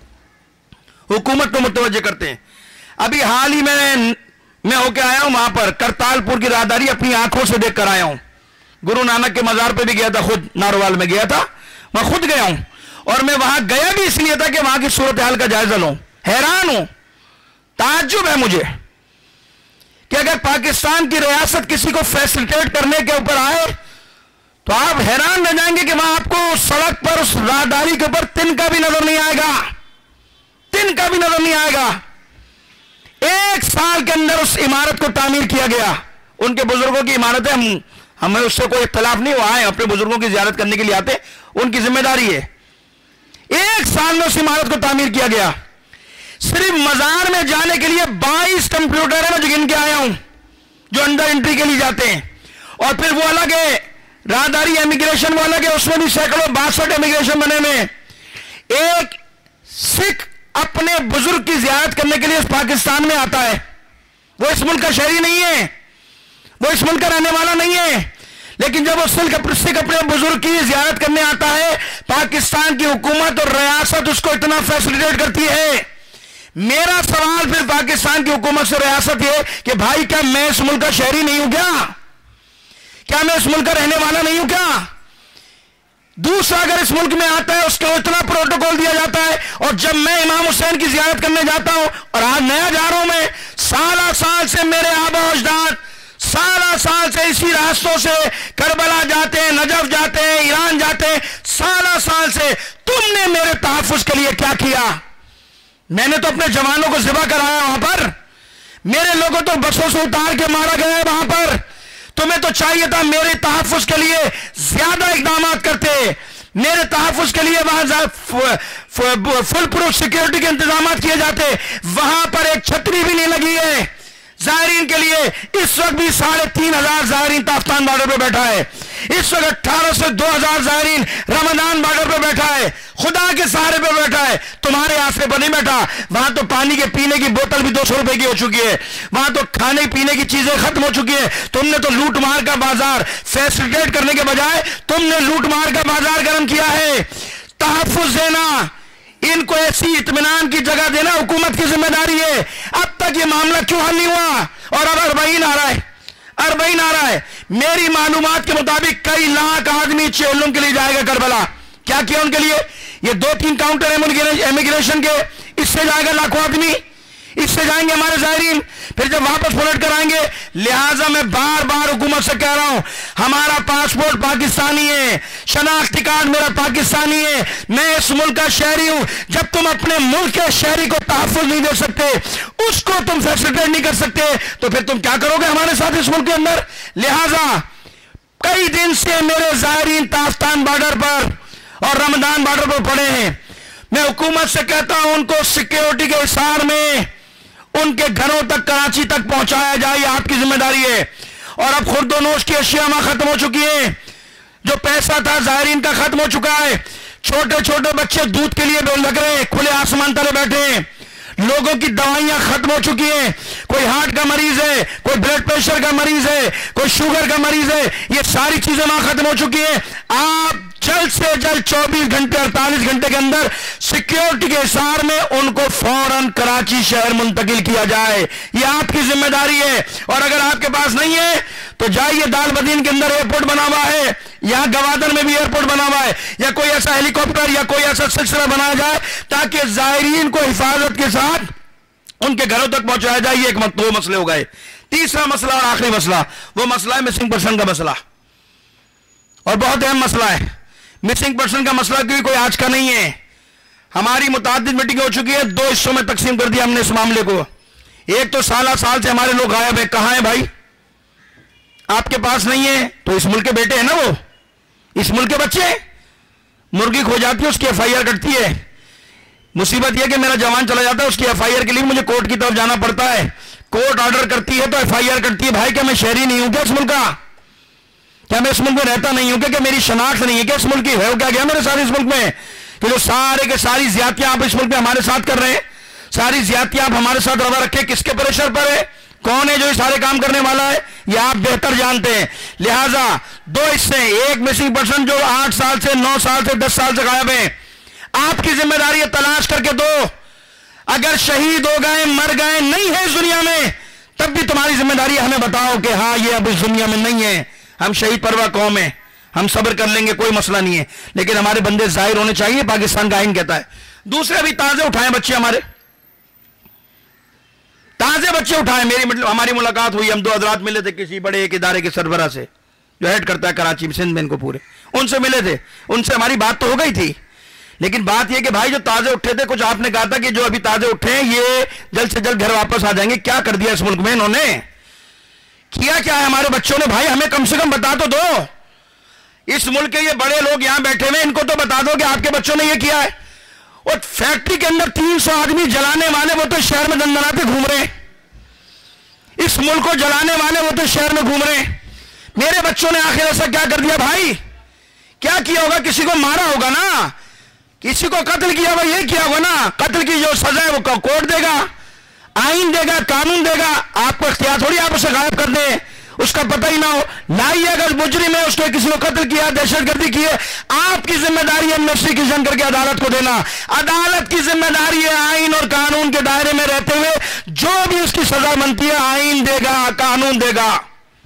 حکومت کو متوجہ کرتے ہیں. ابھی حال ہی میں میں ہو کے آیا ہوں وہاں پر, کرتال پور کی راہداری اپنی آنکھوں سے دیکھ کر آیا ہوں. گرو نانک کے مزار پہ بھی گیا تھا, خود ناروال میں گیا تھا, میں خود گیا ہوں. اور میں وہاں گیا بھی اس لیے تھا کہ وہاں کی صورتحال کا جائزہ لوں. حیران ہوں, تعجب ہے مجھے کہ اگر پاکستان کی ریاست کسی کو فیسلٹیٹ کرنے کے اوپر آئے تو آپ حیران رہ جائیں گے کہ وہاں آپ کو سڑک پر اس راہداری کے اوپر تن کا بھی نظر نہیں آئے گا, تن کا بھی نظر نہیں آئے گا. ایک سال کے اندر اس عمارت کو تعمیر کیا گیا. ان کے بزرگوں کی عمارت ہے, ہم ہمیں اس سے کوئی اختلاف نہیں, وہ آئے اپنے بزرگوں کی زیارت کرنے کے لیے آتے, ان کی ذمہ داری ہے. ایک سال میں اس عمارت کو تعمیر کیا گیا. صرف مزار میں جانے کے لیے بائیس کمپیوٹر ہیں جو گن کے آیا ہوں, جو اندر انٹری کے لیے جاتے ہیں. اور پھر وہ الگ ہے, راہداری امیگریشن وہ الگ ہے, اس میں بھی سینکڑوں باسٹھ امیگریشن بنے میں. ایک سکھ اپنے بزرگ کی زیارت کرنے کے لیے اس پاکستان میں آتا ہے, وہ اس ملک کا شہری نہیں ہے, وہ اس ملک کا رہنے والا نہیں ہے, لیکن جب وہ سکھ اپنے بزرگ کی زیارت کرنے آتا ہے, پاکستان کی حکومت اور ریاست اس کو اتنا فیسلٹیٹ کرتی ہے. میرا سوال پھر پاکستان کی حکومت سے ریاست یہ کہ بھائی کیا میں اس ملک کا شہری نہیں ہوں کیا, کیا میں اس ملک کا رہنے والا نہیں ہوں کیا؟ دوسرا اگر اس ملک میں آتا ہے اس کو اتنا پروٹوکول دیا جاتا ہے, اور جب میں امام حسین کی زیارت کرنے جاتا ہوں, اور آج نیا جا رہا ہوں میں, سالہ سال سے میرے آبا و اجداد سالہ سال سے اسی راستوں سے کربلا جاتے ہیں, نجف جاتے ہیں, ایران جاتے ہیں, سالہ سال سے تم نے میرے تحفظ کے لیے کیا کیا؟ میں نے تو اپنے جوانوں کو ذبح کرایا وہاں پر, میرے لوگوں تو بسوں سے اتار کے مارا گیا ہے وہاں پر. تمہیں تو چاہیے تھا میرے تحفظ کے لیے زیادہ اقدامات کرتے, میرے تحفظ کے لیے وہاں فل پروف سیکیورٹی کے انتظامات کیے جاتے. وہاں پر ایک چھتری بھی نہیں لگی ہے زائرین کے لیے. اس وقت بھی ساڑھے تین ہزار زائرین تافتان بارڈر پہ بیٹھا ہے, اس وقت اٹھارہ سے دو ہزار زائرین رمضان بارڈر پہ بیٹھا ہے, خدا کے سہارے پہ بیٹھا ہے, تمہارے آسرے پر نہیں بیٹھا. وہاں تو پانی کے پینے کی بوتل بھی دو سو روپے کی ہو چکی ہے, وہاں تو کھانے پینے کی چیزیں ختم ہو چکی ہے. تم نے تو لوٹ مار کا بازار فیسلٹیٹ کرنے کے بجائے تم نے لوٹ مار کا بازار گرم کیا ہے. تحفظ دینا, ان کو ایسی اطمینان کی جگہ دینا حکومت کی ذمہ داری ہے. اب تک یہ معاملہ کیوں حل نہیں ہوا؟ اور اب اربعین آ رہا ہے, اربعین آ رہا ہے. میری معلومات کے مطابق کئی لاکھ آدمی چیلوں کے لیے جائے گا کربلا. کیا کیا ان کے لیے؟ یہ دو تین کاؤنٹر امیگریشن کے, اس سے جائے گا لاکھوں آدمی, اس سے جائیں گے ہمارے زائرین, پھر جب واپس پلٹ کر آئیں گے. لہٰذا میں بار بار حکومت سے کہہ رہا ہوں, ہمارا پاسپورٹ پاکستانی ہے, شناختی کارڈ میرا پاکستانی ہے, میں اس ملک کا شہری ہوں. جب تم اپنے ملک کے شہری کو تحفظ نہیں دے سکتے, اس کو تم فیسلٹیٹ نہیں کر سکتے, تو پھر تم کیا کرو گے ہمارے ساتھ اس ملک کے اندر؟ لہٰذا کئی دن سے میرے زائرین تافتان بارڈر پر اور رمضان بارڈر پر پڑے ہیں. میں حکومت سے کہتا ہوں ان کو سیکیورٹی کے حصار میں ان کے گھروں تک کراچی تک پہنچایا جائے, یہ آپ کی ذمہ داری ہے. اور اب خورد و نوش کی اشیاء ختم ہو چکی ہیں, جو پیسہ تھا زائرین کا ختم ہو چکا ہے. چھوٹے چھوٹے بچے دودھ کے لیے بے لگ رہے ہیں, کھلے آسمان تلے بیٹھے ہیں. لوگوں کی دوائیاں ختم ہو چکی ہیں, کوئی ہارٹ کا مریض ہے, کوئی بلڈ پریشر کا مریض ہے, کوئی شوگر کا مریض ہے, یہ ساری چیزیں وہاں ختم ہو چکی ہیں. آپ جلد سے جلد چوبیس گھنٹے اڑتالیس گھنٹے کے اندر سیکیورٹی کے حصار میں ان کو فوراً کراچی شہر منتقل کیا جائے, یہ آپ کی ذمہ داری ہے. اور اگر آپ کے پاس نہیں ہے تو جائیے, دال بدین کے اندر ایئرپورٹ بنا ہوا ہے, یہاں گوادر میں بھی ایئرپورٹ بنا ہوا ہے, یا کوئی ایسا ہیلی کاپٹر یا کوئی ایسا سلسلہ بنایا جائے تاکہ زائرین کو حفاظت کے ساتھ ان کے گھروں تک پہنچایا جائے. یہ ایک دو مسئلے ہو گئے. تیسرا مسئلہ اور آخری مسئلہ, وہ مسئلہ ہے مسنگ پرسن کا مسئلہ, اور بہت اہم مسئلہ ہے. مسنگ پرسن کا مسئلہ کیونکہ کوئی آج کا نہیں ہے, ہماری متعدد میٹنگ ہو چکی ہے, دو حصوں میں تقسیم کر دیا ہم نے اس معاملے کو. ایک تو سالہ سال سے ہمارے لوگ غائب ہیں, کہاں ہیں بھائی؟ آپ کے پاس نہیں ہے تو اس ملک کے بیٹے ہیں نا, وہ اس ملک کے بچے. مرغی کھو جاتی ہے اس کی ایف آئی آر کٹتی ہے, مصیبت یہ کہ میرا جوان چلا جاتا ہے, اس کی ایف آئی آر کے لیے مجھے کورٹ کی طرف جانا پڑتا ہے, کورٹ آرڈر کرتی ہے تو ایف آئی آر کٹتی ہے. بھائی کیا میں شہری نہیں ہوں کیا اس ملک کا؟ کیا میں اس ملک میں رہتا نہیں ہوں کیا؟ کہ میری شناخت نہیں ہے کیا اس ملک کی؟ ہے کیا گیا میرے ساتھ اس ملک میں کہ جو سارے کے ساری زیادتیاں آپ اس ملک میں ہمارے ساتھ کر رہے ہیں, ساری زیادتیاں آپ ہمارے ساتھ روا رکھے, کس کے پریشر پر ہے؟ کون ہے جو یہ سارے کام کرنے والا ہے؟ یہ آپ بہتر جانتے ہیں. لہٰذا دو حصے, ایک مسنگ پرسن جو آٹھ سال سے نو سال سے دس سال سے غائب ہیں, آپ کی ذمہ داری ہے تلاش کر کے دو. اگر شہید ہو گئے, مر گئے, نہیں ہے اس دنیا میں, تب بھی تمہاری ذمہ داری ہے ہمیں بتاؤ کہ ہاں یہ اب اس دنیا میں نہیں ہے, ہم شہید پروا قوم ہیں, ہم صبر کر لیں گے, کوئی مسئلہ نہیں ہے, لیکن ہمارے بندے ظاہر ہونے چاہیے, پاکستان کا آئین کہتا ہے. دوسرے ابھی تازے اٹھائے بچے, ہمارے تازے بچے اٹھائے. میری مطلب ہماری ملاقات ہوئی, ہم دو حضرات ملے تھے کسی بڑے ایک ادارے کے سربراہ سے جو ہیڈ کرتا ہے کراچی سندھ میں ان کو پورے, ان سے ملے تھے. ان سے ہماری بات تو ہو گئی تھی, لیکن بات یہ کہ بھائی جو تازے اٹھے تھے, کچھ آپ نے کہا تھا کہ جو ابھی تازے اٹھے ہیں یہ جلد سے جلد گھر واپس آ جائیں گے. کیا کر دیا اس ملک میں انہوں نے, کیا کیا ہے ہمارے بچوں نے؟ بھائی ہمیں کم سے کم بتا تو دو. اس ملک کے یہ بڑے لوگ یہاں بیٹھے ہوئے, ان کو تو بتا دو کہ آپ کے بچوں نے یہ کیا ہے. اور فیکٹری کے اندر تین سو آدمی جلانے والے, وہ تو شہر میں دندناتے گھوم رہے ہیں. اس ملک کو جلانے والے وہ تو شہر میں گھوم رہے ہیں. میرے بچوں نے آخر ایسا کیا کر دیا بھائی؟ کیا کیا ہوگا؟ کسی کو مارا ہوگا نا, کسی کو قتل کیا ہوگا, یہ کیا ہوگا نا. قتل کی جو سزا ہے وہ کورٹ دے گا, آئین دے گا, قانون دے گا. آپ کو اختیار تھوڑی آپ اسے غائب کر دیں, اس کا پتہ ہی نہ ہو. لائیے اگر مجرم ہے, اس نے کسی کو قتل کیا, دہشت گردی کی ہے, آپ کی ذمہ داری ہے انویسٹیگیشن کر کے عدالت کو دینا. عدالت کی ذمہ داری ہے آئین اور قانون کے دائرے میں رہتے ہوئے جو بھی اس کی سزا بنتی ہے آئین دے گا, قانون دے گا,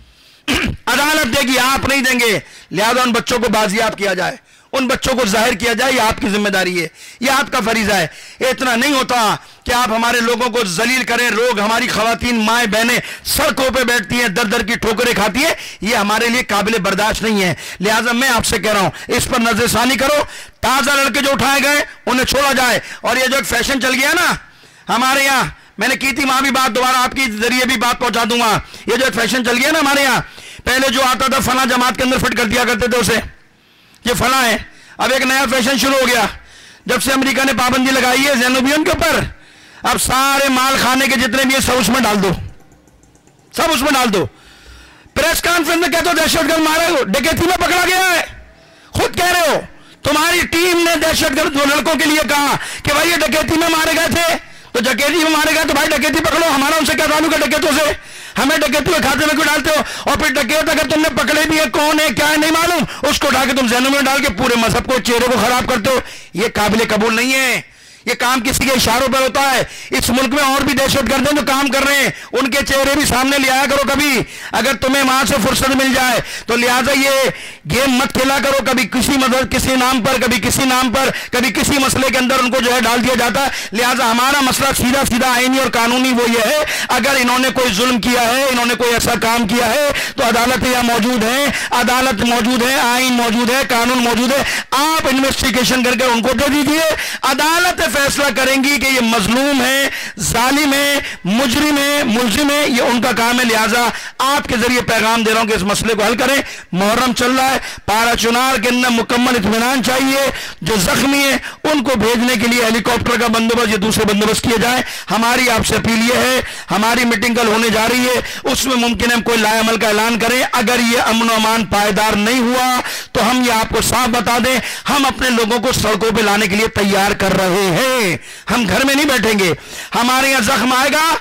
عدالت دے گی, آپ نہیں دیں گے. لہذا ان بچوں کو بازیاب کیا جائے, ان بچوں کو ظاہر کیا جائے, یہ آپ کی ذمہ داری ہے, یہ آپ کا فریضہ ہے. اتنا نہیں ہوتا کہ آپ ہمارے لوگوں کو ذلیل کریں. لوگ, ہماری خواتین مائیں بہنیں سڑکوں پہ بیٹھتی ہیں, در در کی ٹھوکریں کھاتی ہیں, یہ ہمارے لیے قابل برداشت نہیں ہے. لہٰذا میں آپ سے کہہ رہا ہوں اس پر نظر ثانی کرو. تازہ لڑکے جو اٹھائے گئے انہیں چھوڑا جائے. اور یہ جو ایک فیشن چل گیا نا ہمارے یہاں, میں نے کی تھی وہاں بھی بات, دوبارہ آپ کی ذریعے بھی بات پہنچا دوں گا. یہ جو ایک فیشن چل گیا نا ہمارے یہاں, پہلے جو آتا تھا فلاں جماعت کے اندر فٹ کر دیا کرتے تھے اسے, یہ فلاں ہے. اب ایک نیا فیشن شروع ہو گیا جب سے امریکہ نے پابندی لگائی ہے زینوبین کے اوپر. اب سارے مال کھانے کے جتنے بھی ہیں سب اس میں ڈال دو, سب اس میں ڈال دو. پریس کانفرنس میں کہتے ہو دہشت گرد مارے, ڈکیتی میں پکڑا گیا ہے. خود کہہ رہے ہو, تمہاری ٹیم نے دہشت گرد لڑکوں کے لیے کہا کہ بھائی یہ ڈکیتی میں مارے گئے تھے, تو ڈکیتی میں مارے گئے تو بھائی ڈکیتی پکڑو. ہمارا ان سے کیا تعلق ہے ڈکیتوں سے؟ ہمیں ڈکیتوں کے کھاتے میں کیوں ڈالتے ہو؟ اور پھر ڈکیت اگر تم نے پکڑے بھی ہے, کون ہے کیا ہے نہیں معلوم, اس کو اٹھا کے تم ذہنوں میں ڈال کے پورے مذہب کو, چہرے کو خراب کرتے ہو. یہ قابل قبول نہیں ہے. یہ کام کسی کے اشاروں پر ہوتا ہے. اس ملک میں اور بھی دہشت گرد ہیں جو کام کر رہے ہیں, ان کے چہرے بھی سامنے لے آیا کرو کبھی, اگر تمہیں وہاں سے فرصت مل جائے تو. لہٰذا یہ گیم مت کھیلا کرو, کبھی کسی مذہب کسی نام پر, کبھی کسی نام پر, کبھی کسی مسئلے کے اندر ان کو جو ہے ڈال دیا جاتا ہے. لہٰذا ہمارا مسئلہ سیدھا سیدھا آئینی اور قانونی وہ یہ ہے, اگر انہوں نے کوئی ظلم کیا ہے, انہوں نے کوئی ایسا کام کیا ہے تو عدالت یہاں موجود ہے, عدالت موجود ہے, آئین موجود ہے, قانون موجود ہے. آپ انویسٹیگیشن کر کے ان کو دے دیجیے, عدالت فیصلہ کریں گی کہ یہ مظلوم ہے, ظالم ہے, مجرم ہے, ملزم ہے, یہ ان کا کام ہے. لہٰذا آپ کے ذریعے پیغام دے رہا ہوں کہ اس مسئلے کو حل کریں. محرم چل رہا ہے, پارا چنار کے اندر مکمل اطمینان چاہیے. جو زخمی ہیں ان کو بھیجنے کے لیے ہیلی کاپٹر کا بندوبست یا دوسرے بندوبست کیے جائیں. ہماری آپ سے اپیل یہ ہے, ہماری میٹنگ کل ہونے جا رہی ہے, اس میں ممکن ہے کوئی لائے عمل کا اعلان کریں. اگر یہ امن و امان پائیدار نہیں ہوا تو ہم یہ آپ کو صاف بتا دیں, ہم اپنے لوگوں کو سڑکوں پہ لانے کے لیے تیار کر رہے ہیں. ہم گھر میں نہیں بیٹھیں گے. ہمارے یہاں زخم آئے گا,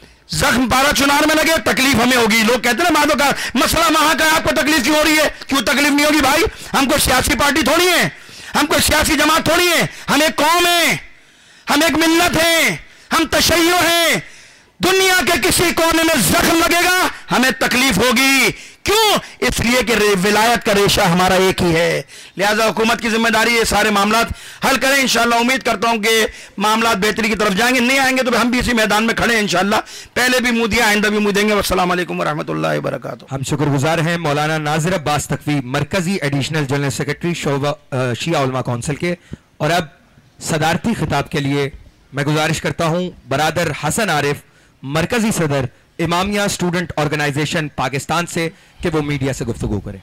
زخم پارا چنار میں لگے, تکلیف ہمیں ہوگی. لوگ کہتے ہیں نا مادوں کا مسئلہ وہاں کا, آپ کو تکلیف کیوں ہو رہی ہے؟ کیوں تکلیف نہیں ہوگی بھائی؟ ہم کوئی سیاسی پارٹی تھوڑی ہیں, ہم کوئی سیاسی جماعت تھوڑی ہیں, ہم ایک قوم ہیں, ہم ایک ملت ہیں, ہم تشیع ہیں. دنیا کے کسی کونے میں زخم لگے گا ہمیں تکلیف ہوگی. کیوں؟ اس لیے کہ ولایت کا ریشہ ہمارا ایک ہی ہے. لہذا حکومت کی ذمہ داری ہے سارے معاملات حل کریں. انشاءاللہ امید کرتا ہوں کہ معاملات بہتری کی طرف جائیں گے. نہیں آئیں گے تو ہم بھی اسی میدان میں کھڑے ہیں انشاءاللہ. پہلے بھی منہ دیا, آئندہ بھی منہ دیں گے. والسلام علیکم ورحمۃ اللہ وبرکاتہ. ہم شکر گزار ہیں مولانا ناظر عباس تقوی, مرکزی ایڈیشنل جنرل سیکرٹری شعبہ شیعہ علماء کونسل کے. اور اب صدارتی خطاب کے لیے میں گزارش کرتا ہوں برادر حسن عارف, مرکزی صدر امامیہ اسٹوڈنٹ آرگنائزیشن پاکستان سے, کہ وہ میڈیا سے گفتگو کریں.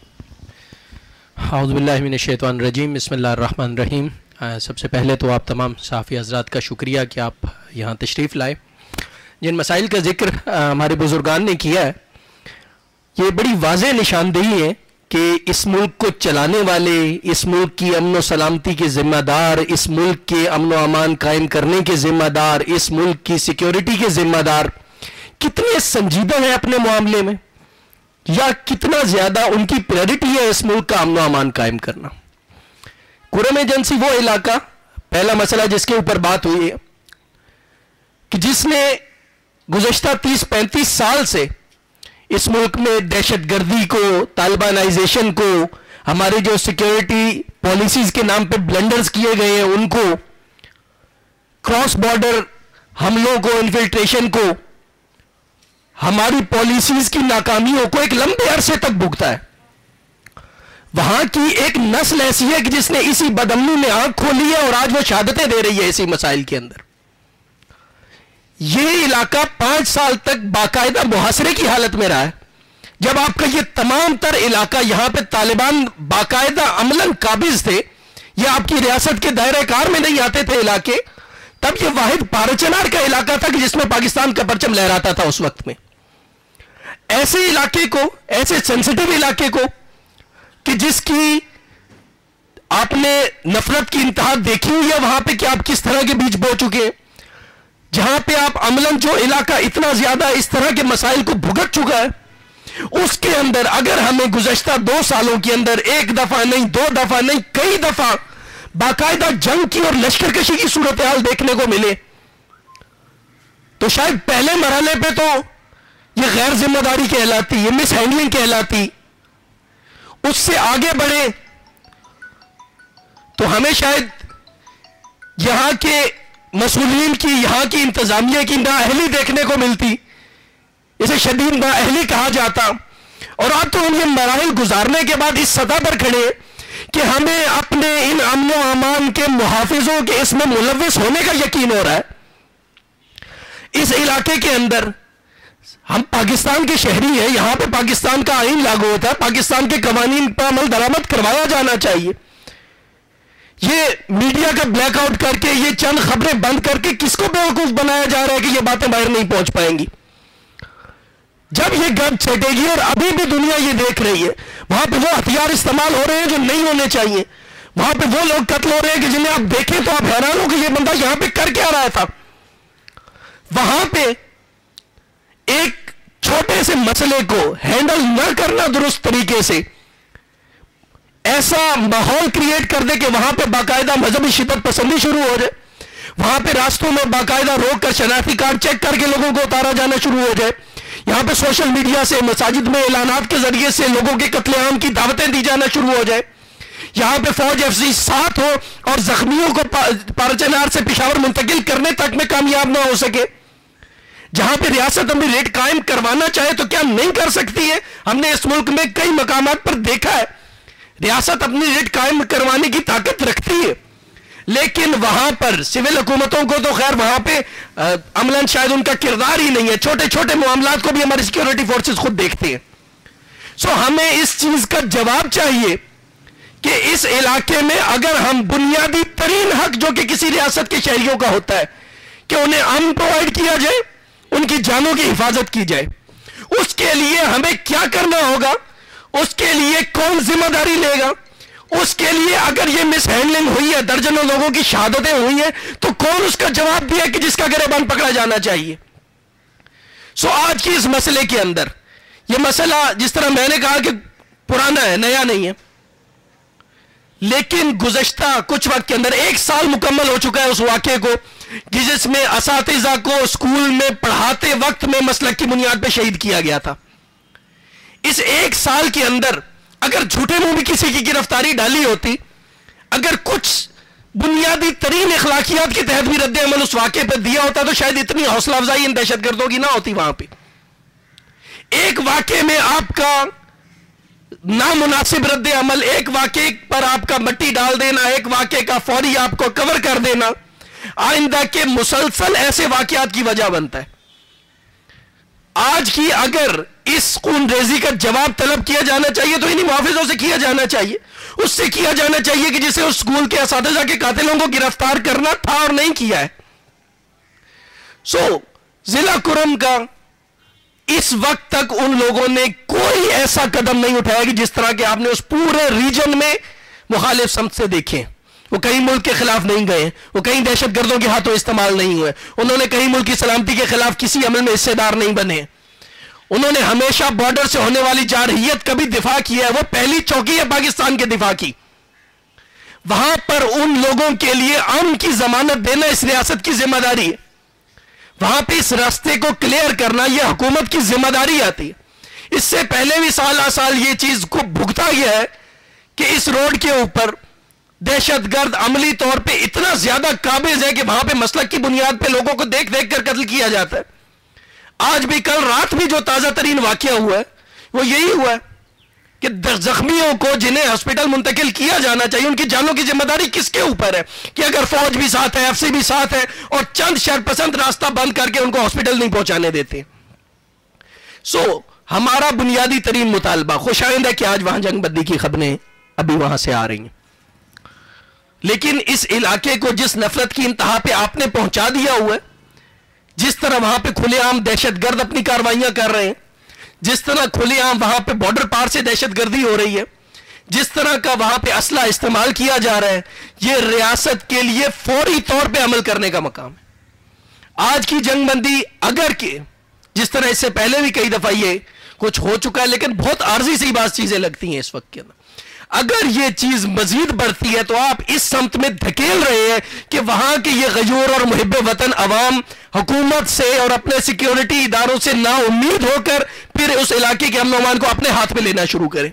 اعوذ باللہ من الشیطان الرجیم, بسم اللہ الرحمن الرحیم. سب سے پہلے تو آپ تمام صحافی حضرات کا شکریہ کہ آپ یہاں تشریف لائے. جن مسائل کا ذکر ہمارے بزرگان نے کیا ہے, یہ بڑی واضح نشاندہی ہے کہ اس ملک کو چلانے والے, اس ملک کی امن و سلامتی کے ذمہ دار, اس ملک کے امن و امان قائم کرنے کے ذمہ دار, اس ملک کی سیکیورٹی کے ذمہ دار کتنے سنجیدہ ہیں اپنے معاملے میں, یا کتنا زیادہ ان کی پریورٹی ہے اس ملک کا امن و امان قائم کرنا. قرم ایجنسی وہ علاقہ, پہلا مسئلہ جس کے اوپر بات ہوئی ہے کہ جس نے گزشتہ تیس پینتیس سال سے اس ملک میں دہشت گردی کو, طالبانائزیشن کو, ہماری جو سیکیورٹی پالیسیز کے نام پہ بلنڈرز کیے گئے ہیں ان کو، کراس بارڈر حملوں کو، انفلٹریشن کو، ہماری پالیسیز کی ناکامیوں کو ایک لمبے عرصے تک بھگتا ہے. وہاں کی ایک نسل ایسی ہے کہ جس نے اسی بدامنی میں آنکھ کھولی ہے اور آج وہ شہادتیں دے رہی ہے اسی مسائل کے اندر. یہ علاقہ پانچ سال تک باقاعدہ محاصرے کی حالت میں رہا ہے. جب آپ کا یہ تمام تر علاقہ یہاں پہ طالبان باقاعدہ عملاً قابض تھے، یہ آپ کی ریاست کے دائرہ کار میں نہیں آتے تھے علاقے، تب یہ واحد پارچنار کا علاقہ تھا کہ جس میں پاکستان کا پرچم لہراتا تھا اس وقت میں. ایسے علاقے کو، ایسے سینسٹیو علاقے کو کہ جس کی آپ نے نفرت کی انتہا دیکھی ہوئی ہے وہاں پہ کہ آپ کس طرح کے بیچ بو چکے ہیں، جہاں پہ آپ عملاً جو علاقہ اتنا زیادہ اس طرح کے مسائل کو بھگت چکا ہے، اس کے اندر اگر ہمیں گزشتہ دو سالوں کے اندر ایک دفعہ نہیں، دو دفعہ نہیں، کئی دفعہ باقاعدہ جنگ کی اور لشکر کشی کی صورتحال دیکھنے کو ملے، تو شاید پہلے مرحلے پہ تو یہ غیر ذمہ داری کہلاتی، یہ مس ہینڈلنگ کہلاتی. اس سے آگے بڑھے تو ہمیں شاید یہاں کے مسئولین کی، یہاں کی انتظامیہ کی نااہلی دیکھنے کو ملتی، اسے شدید نااہلی کہا جاتا. اور اب تو ہم یہ مراحل گزارنے کے بعد اس سطح پر کھڑے کہ ہمیں اپنے ان امن و امان کے محافظوں کے اس میں ملوث ہونے کا یقین ہو رہا ہے. اس علاقے کے اندر ہم پاکستان کے شہری ہیں، یہاں پہ پاکستان کا آئین لاگو ہوتا ہے، پاکستان کے قوانین پر عمل درآمد کروایا جانا چاہیے. یہ میڈیا کا بلیک آؤٹ کر کے، یہ چند خبریں بند کر کے کس کو بیوقوف بنایا جا رہا ہے کہ یہ باتیں باہر نہیں پہنچ پائیں گی. جب یہ گرد چھٹے گی، اور ابھی بھی دنیا یہ دیکھ رہی ہے، وہاں پہ وہ ہتھیار استعمال ہو رہے ہیں جو نہیں ہونے چاہیے، وہاں پہ وہ لوگ قتل ہو رہے ہیں کہ جنہیں آپ دیکھیں تو آپ حیران ہو کہ یہ بندہ یہاں پہ کر کیا رہا تھا. وہاں پہ ایک چھوٹے سے مسئلے کو ہینڈل نہ کرنا درست طریقے سے، ایسا ماحول کریٹ کر دے کہ وہاں پہ باقاعدہ مذہبی شدت پسندی شروع ہو جائے، وہاں پہ راستوں میں باقاعدہ روک کر شناختی کارڈ چیک کر کے لوگوں کو اتارا جانا شروع ہو جائے، یہاں پہ سوشل میڈیا سے، مساجد میں اعلانات کے ذریعے سے لوگوں کے قتل عام کی دعوتیں دی جانا شروع ہو جائے، یہاں پہ فوج ایف سی ساتھ ہو اور زخمیوں کو پارچنار سے پشاور منتقل کرنے تک میں کامیاب نہ ہو سکے، جہاں پہ ریاست اپنی ریٹ قائم کروانا چاہے تو کیا نہیں کر سکتی ہے؟ ہم نے اس ملک میں کئی مقامات پر دیکھا ہے ریاست اپنی ریٹ قائم کروانے کی طاقت رکھتی ہے، لیکن وہاں پر سول حکومتوں کو تو خیر وہاں پہ عملاً شاید ان کا کردار ہی نہیں ہے، چھوٹے چھوٹے معاملات کو بھی ہماری سیکیورٹی فورسز خود دیکھتے ہیں. سو ہمیں اس چیز کا جواب چاہیے کہ اس علاقے میں اگر ہم بنیادی ترین حق جو کہ کسی ریاست کے شہریوں کا ہوتا ہے کہ انہیں امن پرووائڈ کیا جائے، ان کی جانوں کی حفاظت کی جائے، اس کے لیے ہمیں کیا کرنا ہوگا، اس کے لیے کون ذمہ داری لے گا، اس کے لیے اگر یہ مس ہینڈلنگ ہوئی ہے، درجنوں لوگوں کی شہادتیں ہوئی ہیں، تو کون اس کا جواب دیا کہ جس کا گریبان پکڑا جانا چاہیے. سو آج کی اس مسئلے کے اندر یہ مسئلہ جس طرح میں نے کہا کہ پرانا ہے، نیا نہیں ہے، لیکن گزشتہ کچھ وقت کے اندر ایک سال مکمل ہو چکا ہے اس واقعے کو کہ جس میں اساتذہ کو اسکول میں پڑھاتے وقت میں مسلک کی بنیاد پہ شہید کیا گیا تھا. اس ایک سال کے اندر اگر جھوٹے منہ بھی کسی کی گرفتاری ڈالی ہوتی، اگر کچھ بنیادی ترین اخلاقیات کے تحت بھی رد عمل اس واقعے پہ دیا ہوتا تو شاید اتنی حوصلہ افزائی ان دہشت گردوں کی نہ ہوتی. وہاں پہ ایک واقعے میں آپ کا نامناسب رد عمل، ایک واقعے پر آپ کا مٹی ڈال دینا، ایک واقعے کا فوری آپ کو کور کر دینا، آئندہ کے مسلسل ایسے واقعات کی وجہ بنتا ہے. آج کی اگر اس خون ریزی کا جواب طلب کیا جانا چاہیے تو انہی محافظوں سے کیا جانا چاہیے، اس سے کیا جانا چاہیے کہ جسے اس اسکول کے اساتذہ کے قاتلوں کو گرفتار کرنا تھا اور نہیں کیا ہے. سو ضلع کرم کا اس وقت تک ان لوگوں نے کوئی ایسا قدم نہیں اٹھایا کہ جس طرح کہ آپ نے اس پورے ریجن میں مخالف سمت سے دیکھیں. وہ کہیں ملک کے خلاف نہیں گئے، وہ کہیں دہشت گردوں کے ہاتھوں استعمال نہیں ہوئے، انہوں نے کہیں ملک کی سلامتی کے خلاف کسی عمل میں حصے دار نہیں بنے، انہوں نے ہمیشہ بارڈر سے ہونے والی جارحیت کا بھی دفاع کیا ہے. وہ پہلی چوکی ہے پاکستان کے دفاع کی، وہاں پر ان لوگوں کے لیے امن کی ضمانت دینا اس ریاست کی ذمہ داری ہے. وہاں پہ اس راستے کو کلیئر کرنا یہ حکومت کی ذمہ داری آتی ہے. اس سے پہلے بھی سال آ سال یہ چیز کو بھگتا گیا ہے کہ اس روڈ کے اوپر دہشت گرد عملی طور پہ اتنا زیادہ قابض ہے کہ وہاں پہ مسلک کی بنیاد پہ لوگوں کو دیکھ دیکھ کر قتل کیا جاتا ہے. آج بھی کل رات بھی جو تازہ ترین واقعہ ہوا ہے وہ یہی ہوا ہے کہ زخمیوں کو جنہیں ہاسپٹل منتقل کیا جانا چاہیے ان کی جانوں کی ذمہ داری کس کے اوپر ہے کہ اگر فوج بھی ساتھ ہے، ایف سی بھی ساتھ ہے اور چند شرپسند راستہ بند کر کے ان کو ہاسپٹل نہیں پہنچانے دیتے. سو so, ہمارا بنیادی ترین مطالبہ، خوش آئند ہے کہ آج وہاں جنگ بندی کی خبریں ابھی وہاں سے آ رہی ہیں، لیکن اس علاقے کو جس نفرت کی انتہا پہ آپ نے پہنچا دیا ہوا ہے، جس طرح وہاں پہ کھلے عام دہشت گرد اپنی کاروائیاں کر رہے ہیں، جس طرح کھلے عام وہاں پہ بارڈر پار سے دہشت گردی ہو رہی ہے، جس طرح کا وہاں پہ اسلحہ استعمال کیا جا رہا ہے، یہ ریاست کے لیے فوری طور پہ عمل کرنے کا مقام ہے. آج کی جنگ بندی اگر کہ جس طرح اس سے پہلے بھی کئی دفعہ یہ کچھ ہو چکا ہے لیکن بہت عارضی سی بات چیزیں لگتی ہیں اس وقت کے اندر، اگر یہ چیز مزید بڑھتی ہے تو آپ اس سمت میں دھکیل رہے ہیں کہ وہاں کے یہ غیور اور محب وطن عوام حکومت سے اور اپنے سیکیورٹی اداروں سے نا امید ہو کر پھر اس علاقے کے امن و امان کو اپنے ہاتھ میں لینا شروع کریں.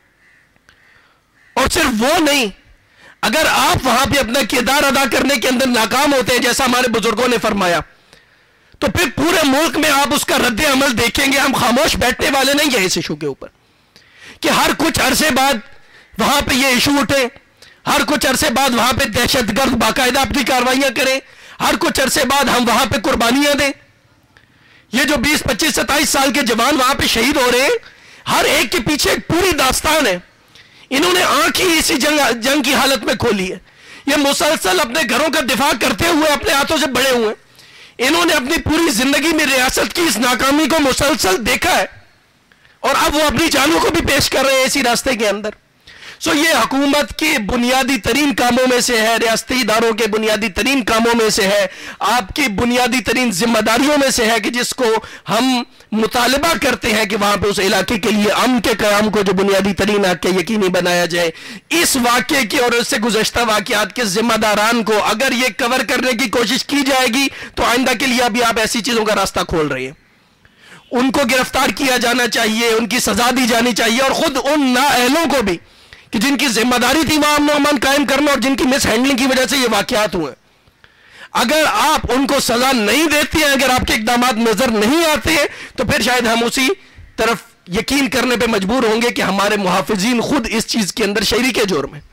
اور صرف وہ نہیں، اگر آپ وہاں پہ اپنا کردار ادا کرنے کے اندر ناکام ہوتے ہیں جیسا ہمارے بزرگوں نے فرمایا، تو پھر پورے ملک میں آپ اس کا رد عمل دیکھیں گے. ہم خاموش بیٹھنے والے نہیں ہیں اس ایشو کے اوپر کہ ہر کچھ عرصے بعد وہاں پہ یہ ایشو اٹھے، ہر کچھ عرصے بعد وہاں پہ دہشت گرد باقاعدہ اپنی کاروائیاں کریں، ہر کچھ عرصے بعد ہم وہاں پہ قربانیاں دیں. یہ جو بیس پچیس ستائیس سال کے جوان وہاں پہ شہید ہو رہے ہیں، ہر ایک کے پیچھے ایک پوری داستان ہے. انہوں نے آنکھ ہی اسی جنگ جنگ کی حالت میں کھولی ہے. یہ مسلسل اپنے گھروں کا دفاع کرتے ہوئے اپنے ہاتھوں سے بڑے ہوئے. انہوں نے اپنی پوری زندگی میں ریاست کی اس ناکامی کو مسلسل دیکھا ہے اور اب وہ اپنی جانوں کو بھی پیش کر رہے ہیں اسی راستے کے اندر. سو یہ حکومت کے بنیادی ترین کاموں میں سے ہے، ریاستی اداروں کے بنیادی ترین کاموں میں سے ہے، آپ کی بنیادی ترین ذمہ داریوں میں سے ہے کہ جس کو ہم مطالبہ کرتے ہیں کہ وہاں پہ اس علاقے کے لیے امن کے قیام کو جو بنیادی ترین حق کے یقینی بنایا جائے. اس واقعے کے اور اس سے گزشتہ واقعات کے ذمہ داران کو اگر یہ کور کرنے کی کوشش کی جائے گی تو آئندہ کے لیے ابھی آپ ایسی چیزوں کا راستہ کھول رہے ہیں. ان کو گرفتار کیا جانا چاہیے، ان کی سزا دی جانی چاہیے، اور خود ان نااہلوں کو بھی کہ جن کی ذمہ داری تھی وہاں امن و امان قائم کرنا اور جن کی مس ہینڈلنگ کی وجہ سے یہ واقعات ہوئے، اگر آپ ان کو سزا نہیں دیتے ہیں، اگر آپ کے اقدامات نظر نہیں آتے ہیں، تو پھر شاید ہم اسی طرف یقین کرنے پہ مجبور ہوں گے کہ ہمارے محافظین خود اس چیز کے اندر شریک جرم ہیں.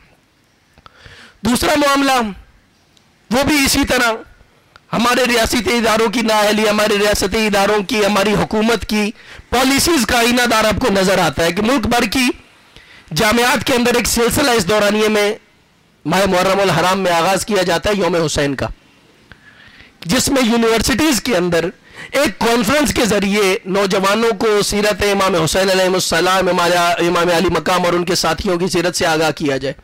دوسرا معاملہ وہ بھی اسی طرح ہمارے ریاستی اداروں کی نااہلی، ہمارے ریاستی اداروں کی، ہماری حکومت کی پالیسیز کا آئینہ دار آپ کو نظر آتا ہے کہ ملک بھر کی جامعات کے اندر ایک سلسلہ اس دورانیے میں ماہ محرم الحرام میں آغاز کیا جاتا ہے یوم حسین کا، جس میں یونیورسٹیز کے اندر ایک کانفرنس کے ذریعے نوجوانوں کو سیرت امام حسین علیہ السلام، امام علی مقام اور ان کے ساتھیوں کی سیرت سے آگاہ کیا جائے.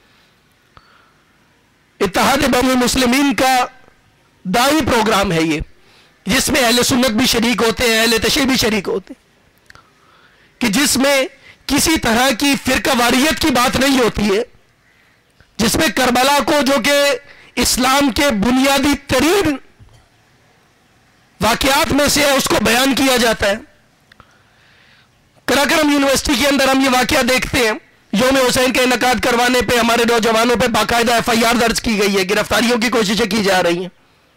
اتحاد بین المسلمین کا دائی پروگرام ہے یہ، جس میں اہل سنت بھی شریک ہوتے ہیں، اہل تشیع بھی شریک ہوتے ہیں، کہ جس میں کسی طرح کی فرقہ واریت کی بات نہیں ہوتی ہے، جس میں کربلا کو جو کہ اسلام کے بنیادی ترین واقعات میں سے ہے اس کو بیان کیا جاتا ہے. کراکرم یونیورسٹی کے اندر ہم یہ واقعہ دیکھتے ہیں، یوم حسین کا انعقاد کروانے پہ ہمارے نوجوانوں پہ باقاعدہ ایف آئی آر درج کی گئی ہے، گرفتاریوں کی کوششیں کی جا رہی ہیں.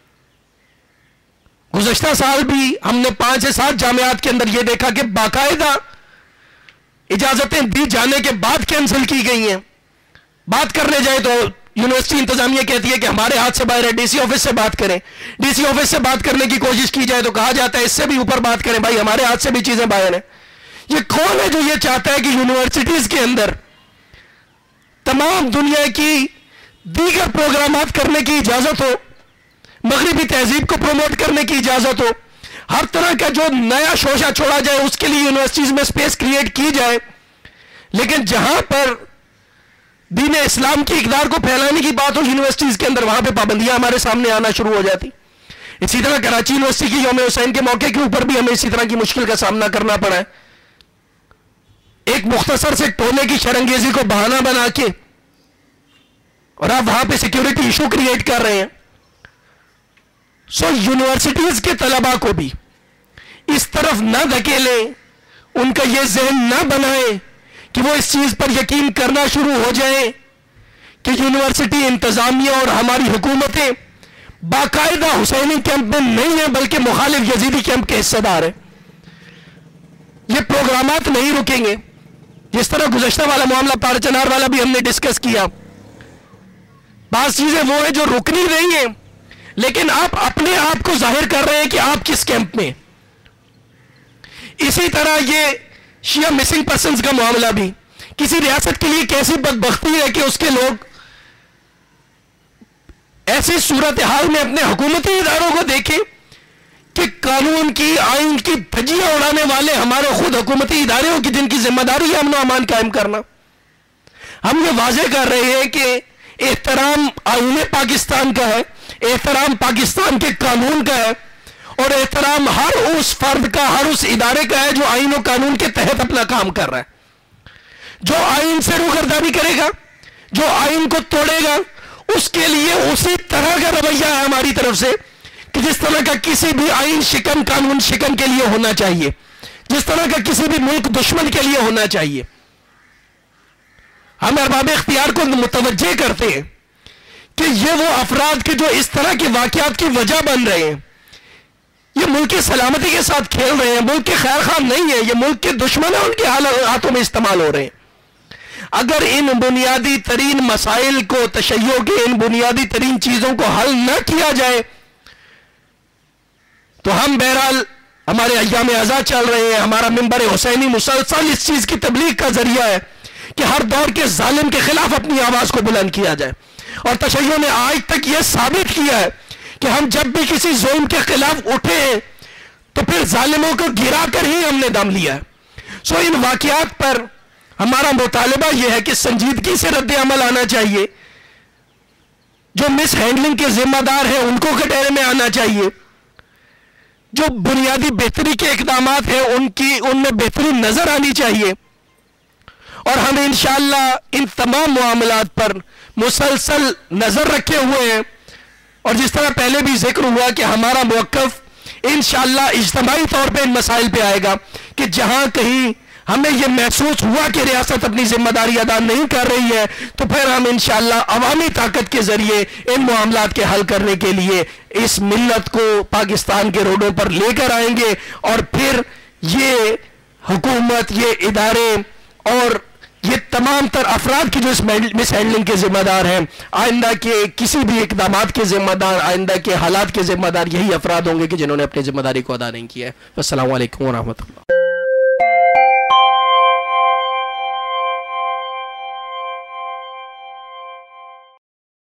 گزشتہ سال بھی ہم نے پانچ سے سات جامعات کے اندر یہ دیکھا کہ باقاعدہ اجازتیں دی جانے کے بعد کینسل کی گئی ہیں. بات کرنے جائے تو یونیورسٹی انتظامیہ کہتی ہے کہ ہمارے ہاتھ سے باہر ہے، ڈی سی آفس سے بات کریں. ڈی سی آفس سے بات کرنے کی کوشش کی جائے تو کہا جاتا ہے اس سے بھی اوپر بات کریں، بھائی ہمارے ہاتھ سے بھی چیزیں باہر ہیں. یہ کون ہے جو یہ چاہتا ہے کہ یونیورسٹیز کے اندر تمام دنیا کی دیگر پروگرامات کرنے کی اجازت ہو، مغربی تہذیب کو پروموٹ کرنے کی اجازت ہو، ہر طرح کا جو نیا شوشہ چھوڑا جائے اس کے لیے یونیورسٹیز میں سپیس کریٹ کی جائے، لیکن جہاں پر دین اسلام کی اقدار کو پھیلانے کی بات ہو یونیورسٹیز کے اندر وہاں پہ پابندیاں ہمارے سامنے آنا شروع ہو جاتی. اسی طرح کراچی یونیورسٹی کی یوم حسین کے موقع کے اوپر بھی ہمیں اسی طرح کی مشکل کا سامنا کرنا پڑا ہے. ایک مختصر سے ٹولے کی شرنگیزی کو بہانہ بنا کے اور آپ وہاں پہ سیکیورٹی ایشو کریٹ کر رہے ہیں. سو یونیورسٹیز کے طلباء کو بھی اس طرف نہ دھکیلیں، ان کا یہ ذہن نہ بنائیں کہ وہ اس چیز پر یقین کرنا شروع ہو جائیں کہ یونیورسٹی انتظامیہ اور ہماری حکومتیں باقاعدہ حسینی کیمپ میں نہیں ہیں بلکہ مخالف یزیدی کیمپ کے حصہ دار ہیں. یہ پروگرامات نہیں رکیں گے. جس طرح گزشتہ والا معاملہ پارا چنار والا بھی ہم نے ڈسکس کیا, بعض چیزیں وہ ہیں جو رکنی نہیں ہیں لیکن آپ اپنے آپ کو ظاہر کر رہے ہیں کہ آپ کس کیمپ میں. اسی طرح یہ شیعہ مسنگ پرسنز کا معاملہ بھی کسی ریاست کے لیے کیسی بدبختی ہے کہ اس کے لوگ ایسی صورتحال میں اپنے حکومتی اداروں کو دیکھیں کہ قانون کی آئین کی دھجیاں اڑانے والے ہمارے خود حکومتی ادارے ہوں کہ جن کی ذمہ داری ہے امن و امان قائم کرنا. ہم یہ واضح کر رہے ہیں کہ احترام آئین پاکستان کا ہے, احترام پاکستان کے قانون کا ہے اور احترام ہر اس فرد کا, ہر اس ادارے کا ہے جو آئین و قانون کے تحت اپنا کام کر رہا ہے. جو آئین سے روگردانی کرے گا, جو آئین کو توڑے گا, اس کے لیے اسی طرح کا رویہ ہے ہماری طرف سے کہ جس طرح کا کسی بھی آئین شکن, قانون شکن کے لیے ہونا چاہیے, جس طرح کا کسی بھی ملک دشمن کے لیے ہونا چاہیے. ہم ارباب اختیار کو متوجہ کرتے ہیں کہ یہ وہ افراد کے جو اس طرح کے واقعات کی وجہ بن رہے ہیں, یہ ملک کی سلامتی کے ساتھ کھیل رہے ہیں, ملک کے خیر خواہ نہیں ہیں, یہ ملک کے دشمن ہیں, ان کے ہاتھوں میں استعمال ہو رہے ہیں. اگر ان بنیادی ترین مسائل کو, تشیع کے ان بنیادی ترین چیزوں کو حل نہ کیا جائے تو ہم بہرحال ہمارے ایام ازاں چل رہے ہیں, ہمارا منبر حسینی مسلسل اس چیز کی تبلیغ کا ذریعہ ہے کہ ہر دور کے ظالم کے خلاف اپنی آواز کو بلند کیا جائے. اور تشیع نے آج تک یہ ثابت کیا ہے کہ ہم جب بھی کسی ظلم کے خلاف اٹھے ہیں تو پھر ظالموں کو گرا کر ہی ہم نے دم لیا ہے. سو ان واقعات پر ہمارا مطالبہ یہ ہے کہ سنجیدگی سے رد عمل آنا چاہیے. جو مس ہینڈلنگ کے ذمہ دار ہیں ان کو کٹہرے میں آنا چاہیے. جو بنیادی بہتری کے اقدامات ہیں ان کی ان میں بہتری نظر آنی چاہیے. اور ہم انشاءاللہ ان تمام معاملات پر مسلسل نظر رکھے ہوئے ہیں. اور جس طرح پہلے بھی ذکر ہوا کہ ہمارا موقف انشاءاللہ اجتماعی طور پہ ان مسائل پہ آئے گا کہ جہاں کہیں ہمیں یہ محسوس ہوا کہ ریاست اپنی ذمہ داری ادا نہیں کر رہی ہے تو پھر ہم انشاءاللہ عوامی طاقت کے ذریعے ان معاملات کے حل کرنے کے لیے اس ملت کو پاکستان کے روڈوں پر لے کر آئیں گے. اور پھر یہ حکومت, یہ ادارے اور یہ تمام تر افراد کی جو اس مس ہینڈلنگ کے ذمہ دار ہیں, آئندہ کے کسی بھی اقدامات کے ذمہ دار, آئندہ کے حالات کے ذمہ دار یہی افراد ہوں گے کہ جنہوں نے اپنی ذمہ داری کو ادا نہیں کیا ہے. السلام علیکم ورحمۃ اللہ.